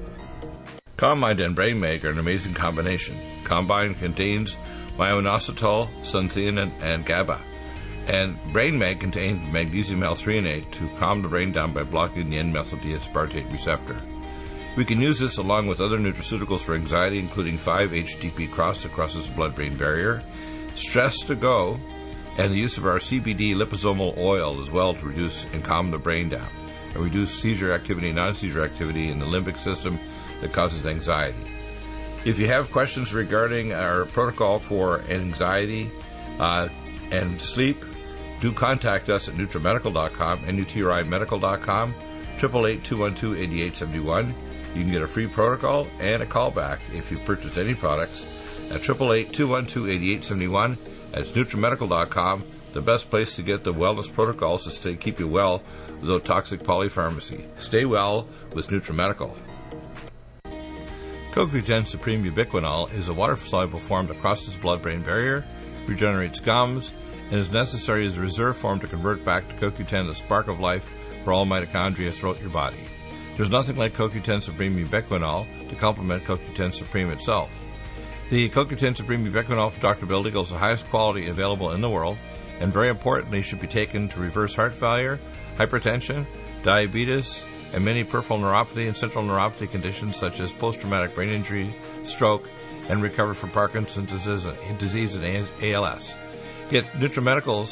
Calm Mind and Brain Mag are an amazing combination. Combine contains myo-inositol, sunthein, and GABA. And Brain Mag contains magnesium L-threonate to calm the brain down by blocking the N-methyl-D-aspartate receptor. We can use this along with other nutraceuticals for anxiety, including five H T P Cross that crosses the blood-brain barrier, Stress to Go, and the use of our C B D liposomal oil as well to reduce and calm the brain down, and reduce seizure activity, non-seizure activity in the limbic system that causes anxiety. If you have questions regarding our protocol for anxiety uh, and sleep, do contact us at NutriMedical dot com, N U T R I Medical dot com, eight eight eight, two one two, eight eight seven one. You can get a free protocol and a callback if you purchase any products at eight eight eight, two one two, eight eight seven one. That's NutriMedical dot com, the best place to get the wellness protocols to stay keep you well without toxic polypharmacy. Stay well with NutriMedical. Co Q ten Supreme Ubiquinol is a water-soluble form that crosses the blood-brain barrier, regenerates gums, and is necessary as a reserve form to convert back to Co Q ten the spark of life for all mitochondria throughout your body. There's nothing like Co Q ten Supreme Ubiquinol to complement Co Q ten Supreme itself. The Co Q ten Supreme Ubiquinol from Doctor Bill Deagle's the highest quality available in the world, and very importantly should be taken to reverse heart failure, hypertension, diabetes, and many peripheral neuropathy and central neuropathy conditions such as post-traumatic brain injury, stroke, and recover from Parkinson's disease and A L S. Get NutriMedical's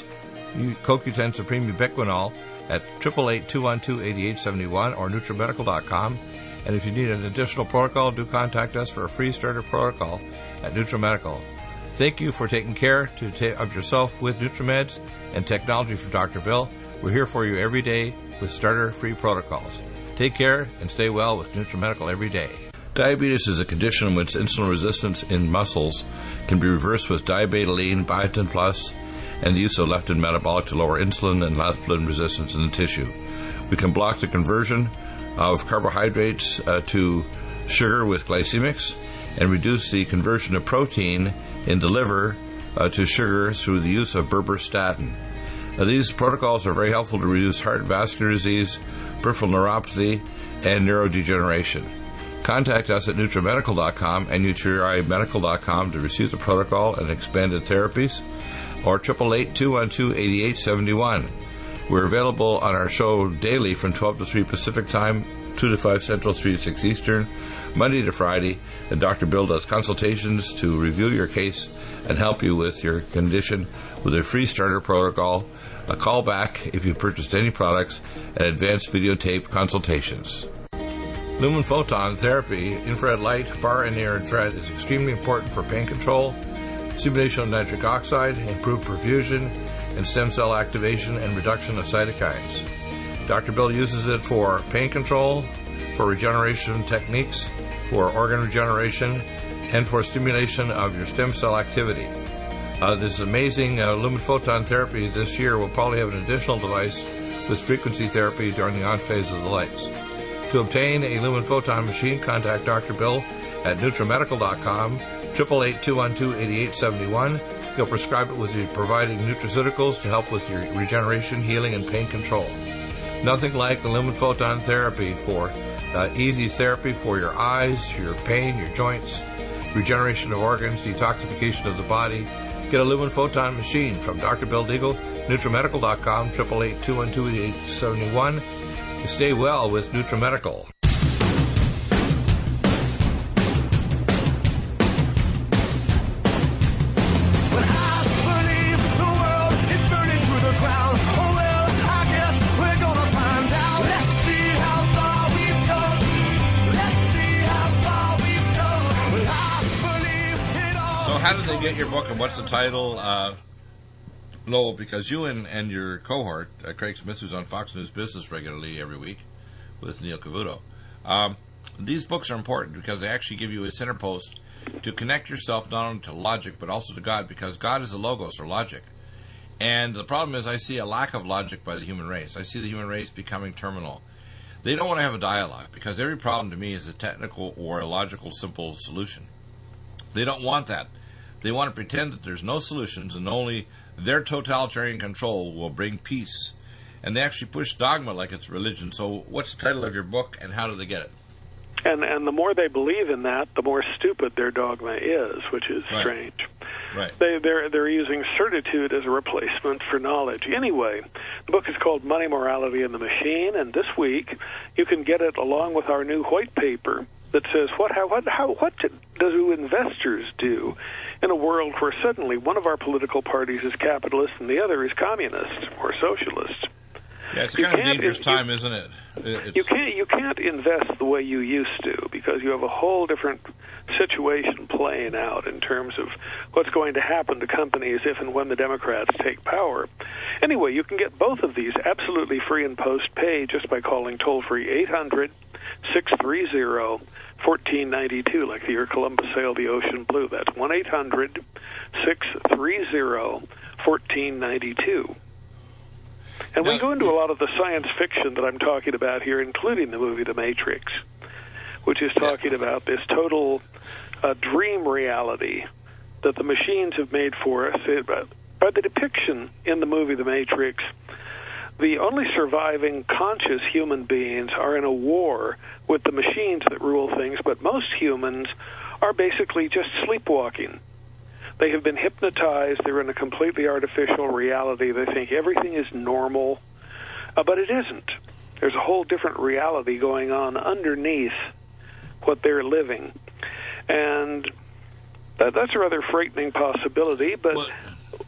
Co Q ten Supreme Ubiquinol at eight eight eight, two one two, eight eight seven one or NutriMedical dot com. And if you need an additional protocol, do contact us for a free starter protocol at NutriMedical. Thank you for taking care to ta- of yourself with NutriMeds and technology from Doctor Bill. We're here for you every day with starter free protocols. Take care and stay well with NutriMedical every day. Diabetes is a condition in which insulin resistance in muscles can be reversed with diabetoline, biotin plus, and the use of leptin metabolic to lower insulin and leptin resistance in the tissue. We can block the conversion of carbohydrates uh, to sugar with glycemics and reduce the conversion of protein in the liver uh, to sugar through the use of berberstatin. Now, these protocols are very helpful to reduce heart and vascular disease, peripheral neuropathy, and neurodegeneration. Contact us at NutriMedical dot com and N U T R I Medical dot com to receive the protocol and expanded therapies, or eight eight eight, two one two, eight eight seven one. We're available on our show daily from twelve to three Pacific Time, two to five Central, three to six Eastern, Monday to Friday, and Doctor Bill does consultations to review your case and help you with your condition with a free starter protocol, a call back if you've purchased any products, and advanced videotape consultations. Lumen photon therapy, infrared light, far and near infrared, is extremely important for pain control, stimulation of nitric oxide, improved perfusion, and stem cell activation and reduction of cytokines. Doctor Bill uses it for pain control, for regeneration techniques, for organ regeneration, and for stimulation of your stem cell activity. Uh, this amazing uh, lumen photon therapy this year will probably have an additional device with frequency therapy during the on phase of the lights. To obtain a lumen photon machine, contact Doctor Bill at NutriMedical dot com, eight eight eight eight, two one two, eight eight seven one. He'll prescribe it with you providing nutraceuticals to help with your regeneration, healing, and pain control. Nothing like the Lumen Photon Therapy for uh, easy therapy for your eyes, your pain, your joints, regeneration of organs, detoxification of the body. Get a Lumen Photon machine from Doctor Bill Deagle, NutriMedical dot com, eight eight eight, two one two, eight eight seven one. You stay well with NutriMedical. How did they get your book, and what's the title? Uh, Lowell, because you and, and your cohort, uh, Craig Smith, who's on Fox News Business regularly every week with Neil Cavuto, um, these books are important because they actually give you a center post to connect yourself not only to logic but also to God, because God is a logos, or logic. And the problem is I see a lack of logic by the human race. I see the human race becoming terminal. They don't want to have a dialogue because every problem to me is a technical or a logical, simple solution. They don't want that. They want to pretend that there's no solutions and only their totalitarian control will bring peace. And they actually push dogma like it's religion. So what's the title of your book, and how do they get it? And and the more they believe in that, the more stupid their dogma is, which is right. strange. Right. They, they're, they're using certitude as a replacement for knowledge. Anyway, the book is called Money, Morality, and the Machine, and this week you can get it along with our new white paper that says, what, how, what, how, what do investors do in a world where suddenly one of our political parties is capitalist and the other is communist or socialist? Yeah, it's a kind of dangerous time, isn't it? It's... You can't you can't invest the way you used to because you have a whole different situation playing out in terms of what's going to happen to companies if and when the Democrats take power. Anyway, you can get both of these absolutely free and post-pay just by calling toll-free eight hundred, six three zero, one four nine two, like the year Columbus sailed the ocean blue. That's one eight hundred, six three zero, one four nine two. And we go into a lot of the science fiction that I'm talking about here, including the movie The Matrix, which is talking about this total uh, dream reality that the machines have made for us. It, uh, by the depiction in the movie The Matrix, the only surviving conscious human beings are in a war with the machines that rule things, but most humans are basically just sleepwalking. They have been hypnotized. They're in a completely artificial reality. They think everything is normal, uh, but it isn't. There's a whole different reality going on underneath what they're living. And that, that's a rather frightening possibility, but... Well,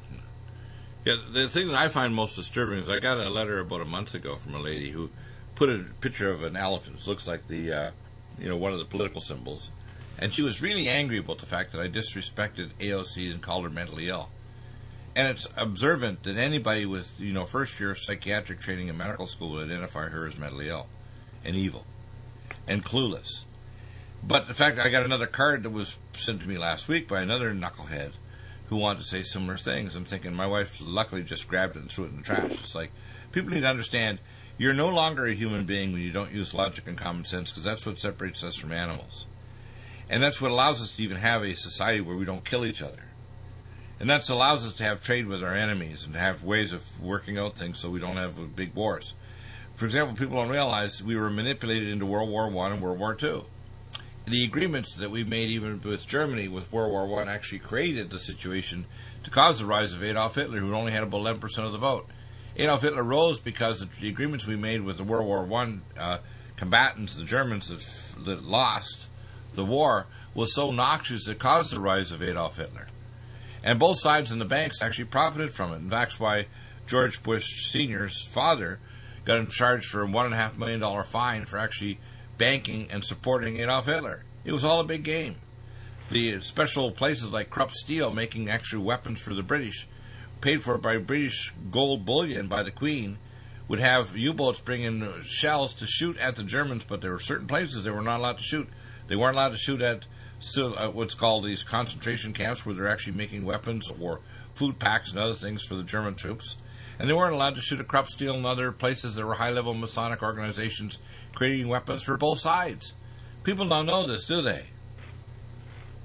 yeah, the thing that I find most disturbing is I got a letter about a month ago from a lady who put a picture of an elephant. It looks like the, uh, you know, one of the political symbols. And she was really angry about the fact that I disrespected A O C and called her mentally ill. And it's observant that anybody with, you know, first year psychiatric training in medical school would identify her as mentally ill and evil and clueless. But the fact that I got another card that was sent to me last week by another knucklehead who wanted to say similar things, I'm thinking my wife luckily just grabbed it and threw it in the trash. It's like, people need to understand you're no longer a human being when you don't use logic and common sense, because that's what separates us from animals. And that's what allows us to even have a society where we don't kill each other. And that allows us to have trade with our enemies and to have ways of working out things so we don't have big wars. For example, people don't realize we were manipulated into World War One and World War Two. The agreements that we made even with Germany with World War One actually created the situation to cause the rise of Adolf Hitler, who only had about eleven percent of the vote. Adolf Hitler rose because the agreements we made with the World War One uh, combatants, the Germans that, that lost the war, was so noxious it caused the rise of Adolf Hitler. And both sides and the banks actually profited from it. And that's why George Bush Senior's father got him charged for a one and a half million dollar fine for actually banking and supporting Adolf Hitler. It was all a big game. The special places like Krupp Steel, making actual weapons for the British, paid for by British gold bullion by the Queen, would have U-boats bring in shells to shoot at the Germans, but there were certain places they were not allowed to shoot. They weren't allowed to shoot at uh, what's called these concentration camps where they're actually making weapons or food packs and other things for the German troops. And they weren't allowed to shoot at Krupp Steel and other places that were high-level Masonic organizations creating weapons for both sides. People don't know this, do they?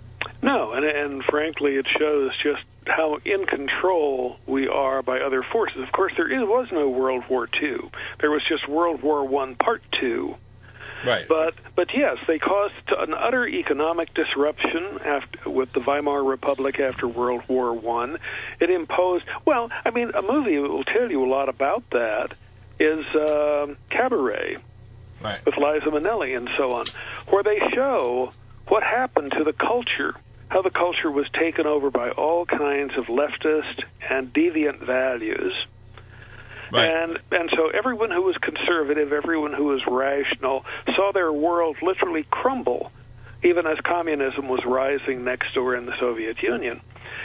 No, and, and frankly, it shows just how in control we are by other forces. Of course, there is, was no World War Two. There was just World War One Part Two. Right. But but yes, they caused an utter economic disruption after, with the Weimar Republic after World War One. It imposed, well, I mean, a movie that will tell you a lot about that is uh, Cabaret, right, with Liza Minnelli and so on, where they show what happened to the culture, how the culture was taken over by all kinds of leftist and deviant values. Right. And and so everyone who was conservative, everyone who was rational, saw their world literally crumble, even as communism was rising next door in the Soviet Union.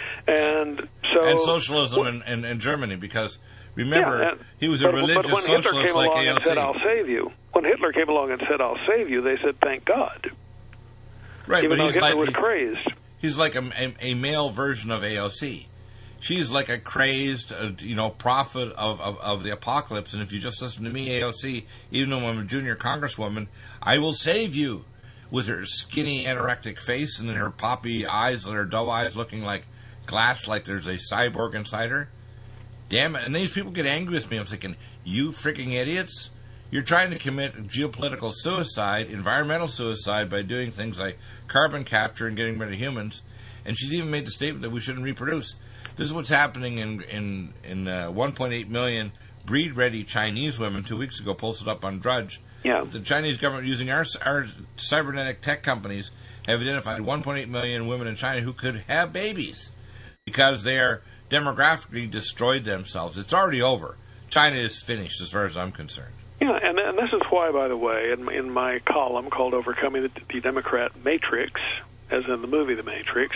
And so and socialism in, in, in Germany, because remember, yeah, and, he was a but, religious but when socialist Hitler came like along A O C. and said, "I'll save you," when Hitler came along and said, "I'll save you," they said, "Thank God." Right, even but though he's Hitler like was he, crazed. He's like a, a, a male version of A O C. She's like a crazed, uh, you know, prophet of, of, of the apocalypse. And if you just listen to me, A O C, even though I'm a junior congresswoman, I will save you. With her skinny, anorectic face and then her poppy eyes and her doe eyes looking like glass, like there's a cyborg inside her. Damn it. And these people get angry with me. I'm thinking, you freaking idiots. You're trying to commit geopolitical suicide, environmental suicide, by doing things like carbon capture and getting rid of humans. And she's even made the statement that we shouldn't reproduce. This is what's happening in in, in uh, one point eight million breed-ready Chinese women. Two weeks ago, posted up on Drudge. Yeah. The Chinese government, using our, our cybernetic tech companies, have identified one point eight million women in China who could have babies because they are demographically destroyed themselves. It's already over. China is finished as far as I'm concerned. Yeah, and, and this is why, by the way, in, in my column called Overcoming the, the Democrat Matrix, as in the movie The Matrix,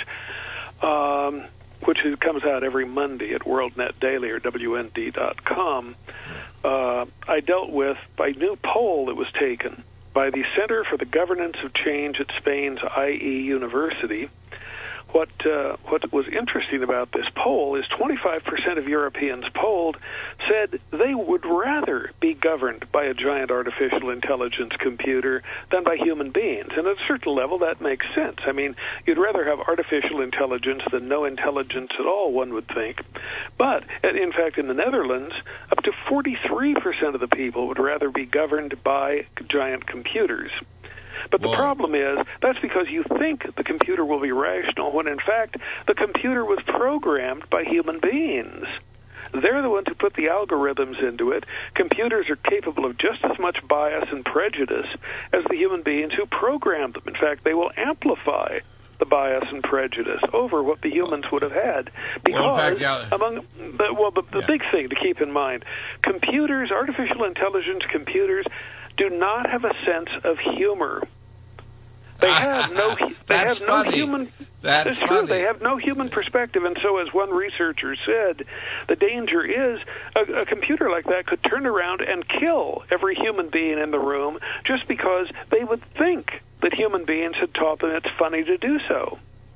um, which is, comes out every Monday at World Net Daily or W N D dot com, uh, I dealt with a new poll that was taken by the Center for the Governance of Change at Spain's I E University. What uh, what was interesting about this poll is twenty-five percent of Europeans polled said they would rather be governed by a giant artificial intelligence computer than by human beings. And at a certain level, that makes sense. I mean, you'd rather have artificial intelligence than no intelligence at all, one would think. But, in fact, in the Netherlands, up to forty-three percent of the people would rather be governed by giant computers. But the Whoa. problem is, that's because you think the computer will be rational, when in fact the computer was programmed by human beings. They're the ones who put the algorithms into it. Computers are capable of just as much bias and prejudice as the human beings who programmed them. In fact, they will amplify the bias and prejudice over what the humans would have had. Because, well, in fact, yeah. among the, well, the, the yeah. big thing to keep in mind, computers, artificial intelligence computers, do not have a sense of humor. They have no. They That's have no funny. human. That's it's true. funny. They have no human perspective, and so, as one researcher said, the danger is a, a computer like that could turn around and kill every human being in the room just because they would think that human beings had taught them it's funny to do so.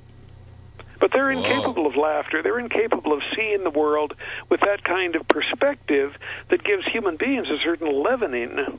But they're Whoa. incapable of laughter. They're incapable of seeing the world with that kind of perspective that gives human beings a certain leavening.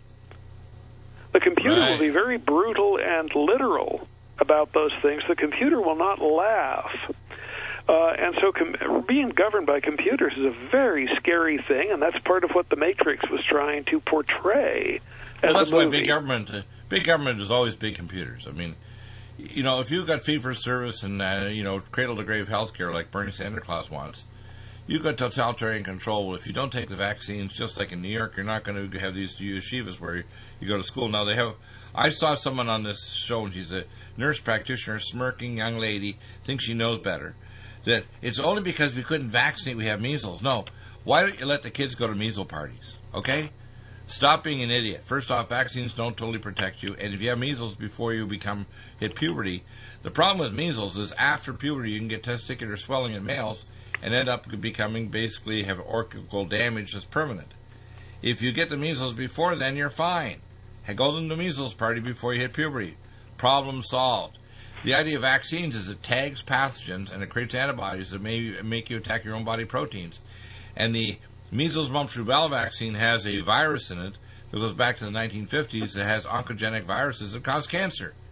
The computer Right. will be very brutal and literal about those things. The computer will not laugh. Uh, and so com- being governed by computers is a very scary thing, and that's part of what The Matrix was trying to portray as Well, that's a why movie. big government, uh, big government is always big computers. I mean, you know, if you've got fee-for-service and, uh, you know, cradle-to-grave health care like Bernie Santa Claus wants, you've got totalitarian control. If you don't take the vaccines, just like in New York, you're not going to have these yeshivas where you, you go to school. Now, they have... I saw someone on this show, and she's a nurse practitioner, smirking young lady, thinks she knows better, that it's only because we couldn't vaccinate we have measles. No. Why don't you let the kids go to measles parties, okay? Stop being an idiot. First off, vaccines don't totally protect you, and if you have measles before you become hit puberty, the problem with measles is after puberty you can get testicular swelling in males and end up becoming basically have orchical damage that's permanent. If you get the measles before then, you're fine. Go to the measles party before you hit puberty. Problem solved. The idea of vaccines is it tags pathogens and it creates antibodies that may make you attack your own body proteins. And the measles, mumps, rubella vaccine has a virus in it that goes back to the nineteen fifties that has oncogenic viruses that cause cancer.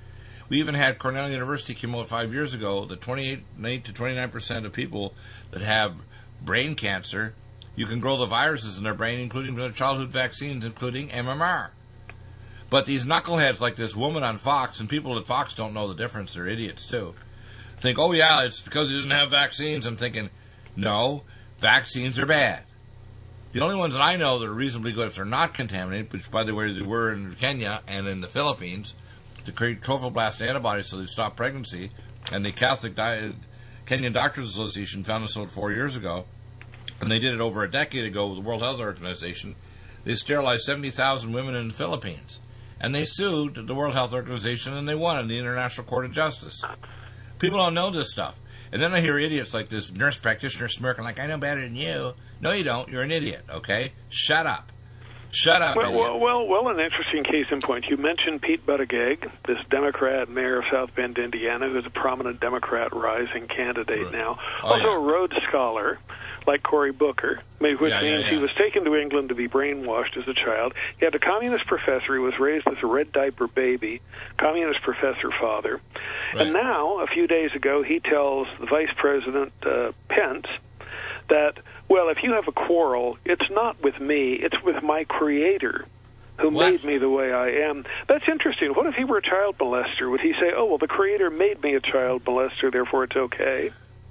We even had Cornell University came out five years ago that twenty-eight to twenty-nine percent of people that have brain cancer, you can grow the viruses in their brain, including from their childhood vaccines, including M M R. But these knuckleheads like this woman on Fox, and people at Fox don't know the difference, they're idiots too, think, oh yeah, it's because he didn't have vaccines. I'm thinking, no, vaccines are bad. The only ones that I know that are reasonably good if they're not contaminated, which by the way they were in Kenya and in the Philippines, to create trophoblast antibodies so they stop pregnancy, and the Catholic Di- Kenyan Doctors Association found this out four years ago, and they did it over a decade ago with the World Health Organization. They sterilized seventy thousand women in the Philippines, and they sued the World Health Organization, and they won in the International Court of Justice. People don't know this stuff. And then I hear idiots like this nurse practitioner smirking like, I know better than you. No, you don't. You're an idiot, okay? Shut up. Shut up, well, idiot. well, well, well, an interesting case in point. You mentioned Pete Buttigieg, this Democrat mayor of South Bend, Indiana, who's a prominent Democrat rising candidate right. now. Oh, also yeah. a Rhodes Scholar, like Cory Booker, which yeah, means yeah, yeah. he was taken to England to be brainwashed as a child. He had a communist professor. He was raised as a red diaper baby, communist professor father. Right. And now, a few days ago, he tells the Vice President uh, Pence that, well, if you have a quarrel, it's not with me, it's with my Creator who what? made me the way I am. That's interesting. What if he were a child molester? Would he say, oh, well, the Creator made me a child molester, therefore it's okay?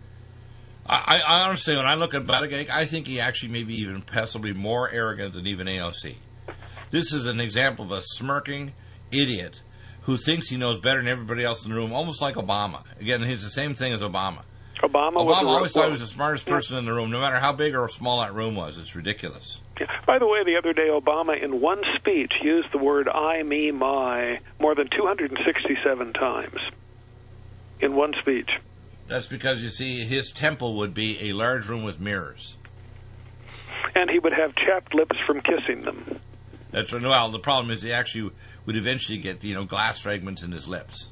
I, I honestly, when I look at Buttigieg, I think he actually may be even possibly more arrogant than even A O C. This is an example of a smirking idiot who thinks he knows better than everybody else in the room, almost like Obama. Again, he's the same thing as Obama. Obama, Obama was a, always well, thought he was the smartest person yeah. in the room, no matter how big or small that room was. It's ridiculous. Yeah. By the way, the other day, Obama, in one speech, used the word I, me, my more than two hundred sixty-seven times in one speech. That's because, you see, his temple would be a large room with mirrors. And he would have chapped lips from kissing them. That's right. Well, the problem is he actually would eventually get, you know, glass fragments in his lips.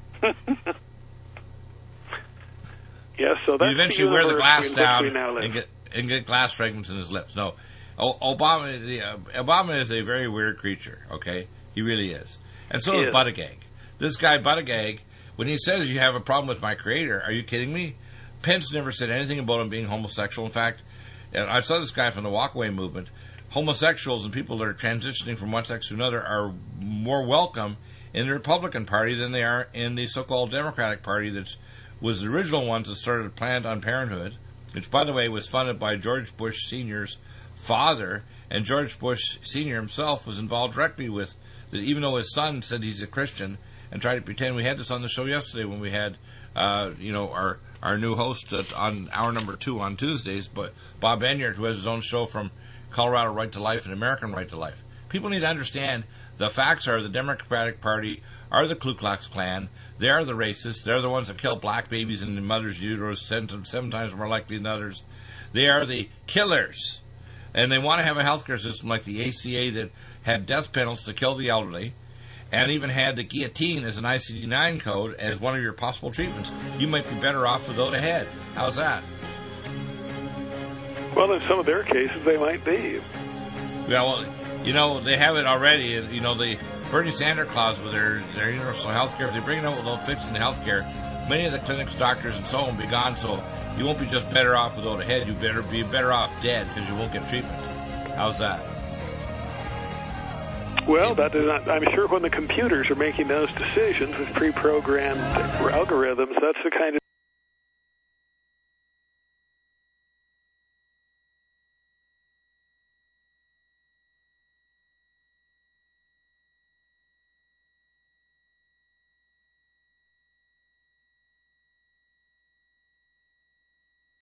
Yes, so that's He'd eventually the wear the glass in down which we now live. and get and get glass fragments in his lips. No, o- Obama, the, uh, Obama is a very weird creature. Okay, he really is, and so He is is. Buttigieg. This guy Buttigieg, when he says you have a problem with my Creator, are you kidding me? Pence never said anything about him being homosexual. In fact, and I saw this guy from the Walkaway movement. Homosexuals and people that are transitioning from one sex to another are more welcome in the Republican Party than they are in the so-called Democratic Party that was the original ones that started Planned Parenthood, which, by the way, was funded by George Bush Senior's father, and George Bush Senior himself was involved directly with that, even though his son said he's a Christian and tried to pretend. We had this on the show yesterday when we had, uh, you know, our our new host at, on hour number two on Tuesdays, but Bob Enyart, who has his own show from Colorado Right to Life and American Right to Life. People need to understand the facts are the Democratic Party are the Ku Klux Klan. They are the racists. They're the ones that kill black babies in the mother's uterus seven, seven times more likely than others. They are the killers. And they want to have a healthcare system like the A C A that had death penalties to kill the elderly, and even had the guillotine as an I C D nine code as one of your possible treatments. You might be better off without a head. How's that? Well, in some of their cases, they might be. Yeah, well, you know, they have it already. You know, the Bernie Sanders clause with their, their universal health care, if they bring it out without fixing the health care, many of the clinics, doctors, and so on will be gone, so you won't be just better off without a head. You better be better off dead because you won't get treatment. How's that? Well, that is not, I'm sure when the computers are making those decisions with pre-programmed algorithms, that's the kind of